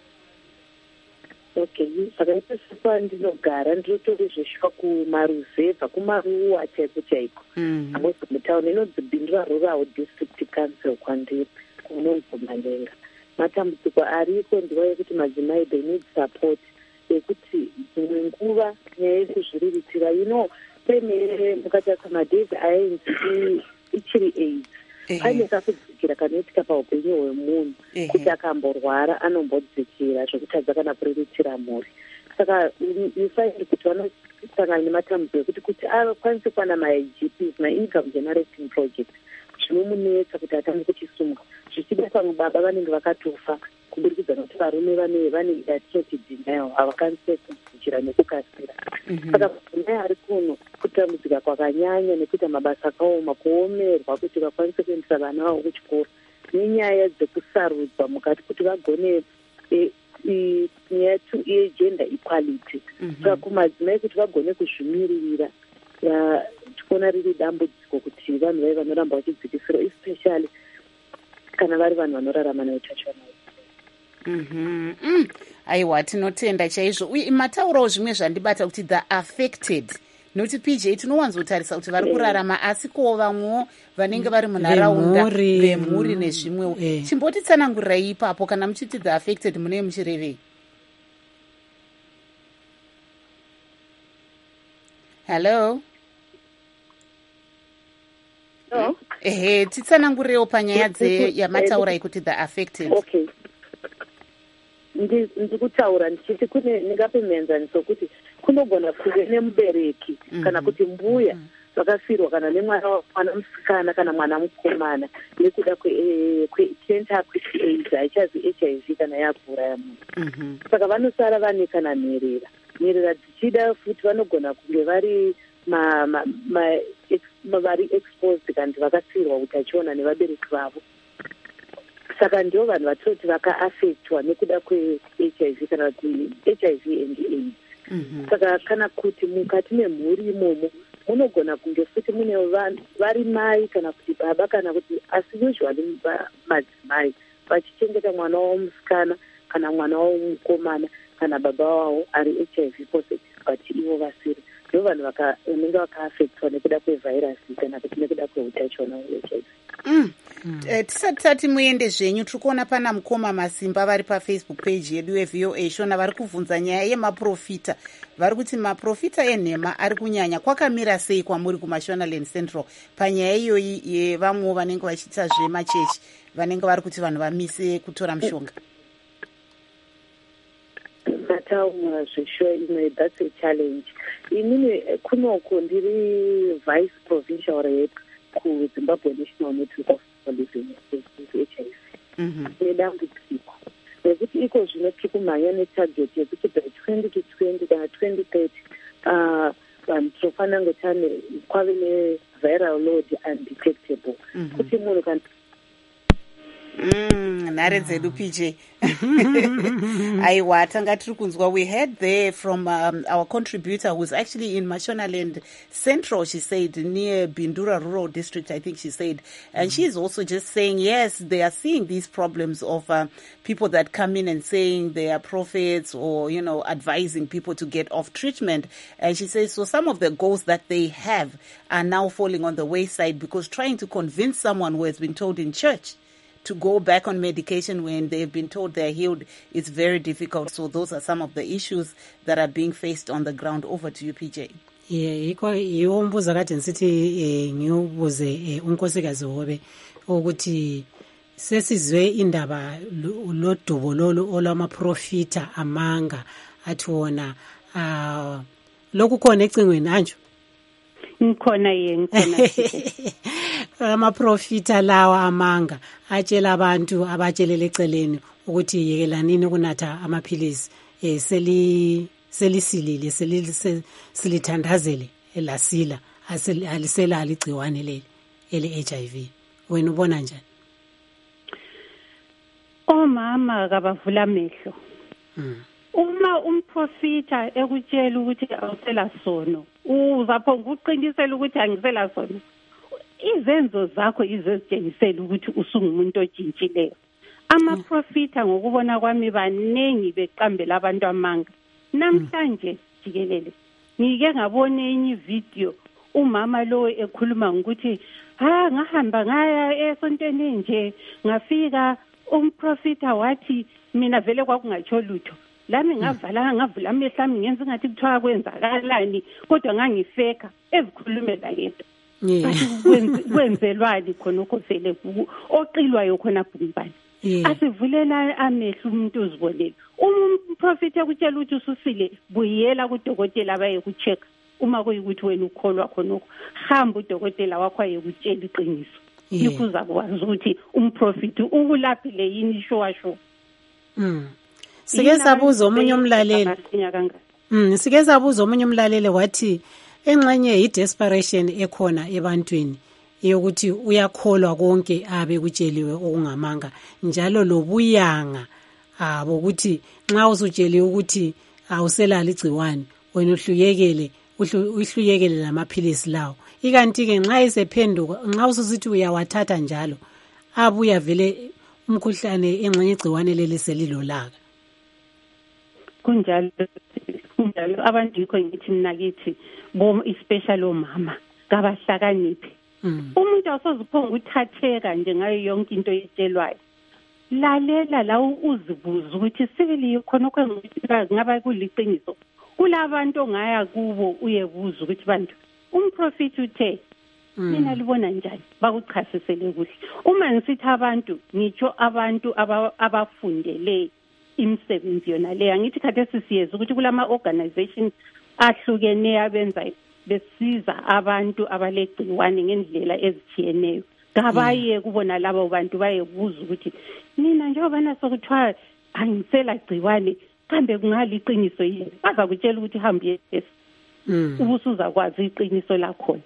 I: Okay, saka ipesipa ndinogara ndinotori zveshuka kumaruzevha kumaruwa chaiko chaiko amosi mutauni inonzi bindu rarural district council kwandiri kunonzi Malenga. Matambudziko ariko ndiwa yekuti madzimai they need support yekuti dzimwe nguva nyaya yekuzviriritira, you know, pene mukatarisa madhezi ainzi ichiri AIDS, pane kakudzikira kanoitika paupenyu hwemunhu kuti akamborwara anombodzikira zvekutadza kana kuriritira mhuri. Saka ifairi kuti vanosangana nematambudziko ekuti kuti akwanise kuwana ma-I G Ps, ma-income generating project, zvinomunetsa kuti atange kuchisumuka. Zvichida pamwe baba vanenge vakatofa kuburikidza nokuti varume vane vane yatinoti denial, havakwanise kudzikira nekukasira. Saka madzimai ari kuno kutambudzika kwakanyanya nekuita mabasa akaoma, kuomerwa kuti vakwanise kuendesa vana vavo kuchikoro, nenyaya dzekusarudzwa mukati kuti vagone nyaya yegender equality. Saka kumadzimai kuti vagone kuzvimiririra tikuona riri dambudziko kuti vanhu vai vanoramba vachidzikisira, especially kana vari vanhu vanorarama neutachiona.
A: Mm-hmm. Mm. Aiwa, tinotenda chaizvo. Uye mataurawo zvimwe zvandibata kuti the affected, nokuti P J tinowanzotarisa kuti vari kurarama, asi ko vamwewo vanenge vari munharaunda vemhuri nezvimwewo. Chimbotitsanangurirai ipapo kana muchiti the affected mune muchirevei? Hello?
I: No.
A: Ehe, titsanangurirewo panyaya yamataurai kuti the affected.
I: Okay. Ndikutaura ndichiti kune ndingape muenzaniso kuti kunogona kuve nemubereki kana kuti mbuya vakafirwa kana nemwana mwana musikana kana mwana mukomana nekuda kwetenta kuti AIDS haichazi H I V kana yakuuraya munhu. Saka vanosara vane kana nherera nherera dzichida futi vanogona kunge vari vari exposed kana vakafirwa utachiona nevabereki vavo. Saka ndio vanhu vatoti vakaafektwa nekuda kwe-H I V kana kuti H I V and AIDS. Saka kana kuti mukati memhuri imomo munogona kunge futi mune vari mai kana kuti baba kana kuti asi usually madzimai vachichengeta mwana wavo musikana kana mwana wavo mukomana kana baba wavo ari H I V positive but ivo vasiri. Ndio vanhu vanenge vakaafektwa nekuda kwevhairasi kana kuti nekuda kweutachiona hwe-H I V.
A: Mm. Mm. Uh, tisati tati muende zvenyu, tiri kuona pana Mukoma Masimba vari pafacebook page yedu yeV O A shona vari kubvunza nyaya yemaprofita. Vari kuti maprofita enhema ari kunyanya, kwakamira sei kwamuri kuMashonaland Central panyaya iyoyi yevamwewo vanenge vachiita zvemachechi vanenge vari kuti vanhu vamise kutora mushonga?
I: Mataura zveshuwa imwe, that's a challenge. Inini kunoko ndiri vice provincial rep kuZimbabwe National Network of People Living with H I V. Nedambudziko nekuti iko zvino tiri kumhanya netarget yekuti by twenty to twenty kana twenty thirty vanhu tinofanira kunge tane kwave neviral load undetectable, kuti munhu kana
A: Mm, nhare dzedu P J. Aiwa, tanga tiri kunzwa. We heard there from um, our contributor who's actually in Mashonaland Central, she said, near Bindura Rural District, I think she said. And mm-hmm. she's also just saying, yes, they are seeing these problems of uh, people that come in and saying they are prophets or, you know, advising people to get off treatment. And she says, so some of the goals that they have are now falling on the wayside because trying to convince someone who has been told in church to go back on medication when they've been told they're healed, it's very difficult. So those are some of the issues that are being faced on the ground. Over to you, P J.
B: Yeah, iko yiwo mbuzo kade nsithi ngiubuze unkosikazi Hobe ukuthi sesizwe indaba lodubo lolu olwamaprofita amanga athi wona uh, lokhu khona ecingweni anjo
H: ngikhona ye ngikhona
B: amaprofita lawa amanga atshela abantu abatshelele eceleni ukuthi yekelanini kunatha amaphilisi eh seli selisilile selithandazele elasila alisela aligciwane leli ele H I V. Wena ubona njani?
H: Omama kabavula amehlo.
B: Mm.
H: Uma umprofita ekutshela ukuthi awusela sono, uzapho ukuqinisela ukuthi angisela sono. Izenzo zakho izezitshengisela ukuthi usungumuntu otshintshileyo. Amaprofita ngokubona kwami banengi beqambela abantu amanga. Namhlanje jikelele ngike ngabona enye video umama lo ekhuluma ukuthi ha ngahamba ngaya esontweni nje ngafika umprofita wathi mina vele kwakungatsho lutho lami ngavala ngavula amehlo ami ngenza ngathi kuthiwa kwenzakalani kodwa ngangifeka ezikhulumela yedwa kwenzelwani khonokho vele oqilwayo khona bhumbani asivulela amehlo umuntu uzibonela umprofita ekutshela ukuthi ususile buyela kudokotela baye kucheck uma kuyikuthi wena ukholwa khonokho hamba udokotela wakho ayekutshela iqiniso yikho uzakwazi ukuthi umprofita ukulaphile yini sure sure.
B: Mm. Sike sabuza omunye umlaleli. Mm, sike sabuza omunye umlaleli wathi engxenye i-desperation ekhona ebantwini yokuthi uyakholwa konke abe kutsheliwe okungamanga njalo lobuyanga abo ukuthi nxa usutsheliwe ukuthi awuselala igciwane wena uhluyekele uhluyekele lamaphilisi lawo ikanti ke nxa isephenduka nxa ususithi uyawathatha njalo abuya vele umkhuhlane engxenye igciwane leli selilolaka
H: kunjalo kunjalo abantu yikho ngithi mina kithi bom especially omama kabahlakaniphi.
B: Mm.
H: Umuntu asoziphonga uthatheka nje ngayo yonke into etshelwayo. Lalela la uzibuza ukuthi sibili khona okwenziwa ngaba kuliqiniso. Kulabantu ongaya kubo uyebuza ukuthi bantu umprofita uthe mina libona njani bakuchasisele kuhle. Uma ngisithi abantu ngitsho abantu abafundele imisebenzi yona leya ngithi khathesi siyeza ukuthi kulama organizations ahlukene abenza besiza abantu abalegciwane ngendlela ezithiyeneyo. Kabaye kubona labo bantu bayebuza ukuthi mina njengoba naso kuthiwa angisela gciwane kambe kungaliqiniso yini baza kutshela ukuthi hambe yesi ubusuzakwazi iqiniso lakho.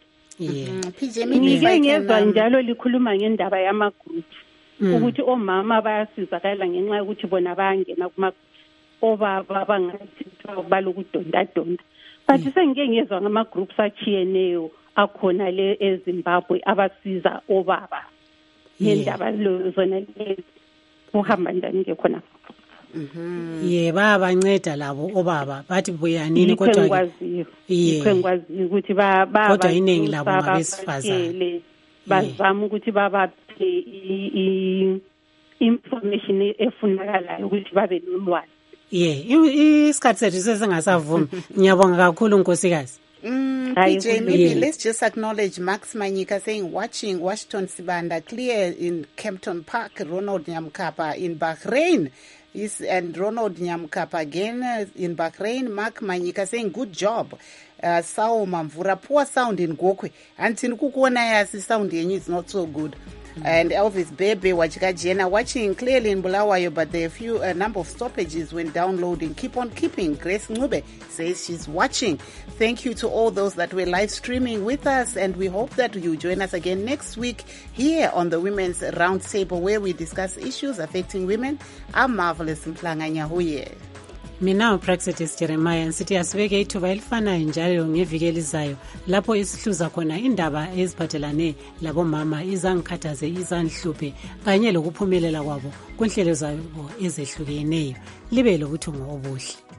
H: Ngike ngezwa njalo likhuluma ngendaba yama group ukuthi omama bayasizakala ngenxa yokuthi bona bayangena kuma obaba bangathi balokudonda donda. But sengike ngezwa ngama groups achiyeneyo akhona le eZimbabwe abasiza obaba ngendaba zona lezi uhamba njani ke khona.
B: Mhm. Ye baba nceda labo obaba bathi buyanini kodwa
H: ngikwazi ukuthi ba
B: kodwa iningi labo ngabesifazane
H: bazama ukuthi baba information efunakalayo ukuthi babe nolwazi.
B: Yeah, isikhathi sethu sesingasavumi. Ngiyabonga kakhulu nkosikazi.
A: Mm, P J, maybe yeah. Let's just acknowledge Max Manyika saying, watching Washington Sibanda clear in Kempton Park, Ronald Nyamkapa in Bahrain. Yes, and Ronald Nyamkapa again in Bahrain. Mark Manyika saying, good job. Uh, Sao Mamvura, poor sound in Gokwe. Until Kukuona yasi sound yenyu is not so good. Mm. And Elvis Bebe Wajikajena watching clearly in Bulawayo, but there are a few a number of stoppages when downloading. Keep on keeping. Grace Ngube says she's watching. Thank you to all those that were live streaming with us, and we hope that you join us again next week here on the Women's Roundtable, where we discuss issues affecting women. I'm Marvelous Mplanga Nyahuye.
B: Mina uPraxitis Jeremiah nsithi asibeke ithuba elifanayo njalo ngeviki elizayo lapho isihluza khona indaba eziphathelane labomama izangikhathaze izanhluphe kanye lokuphumelela kwabo kunhlelo zabo ezehlukeneyo libe lokuthunga obuhle.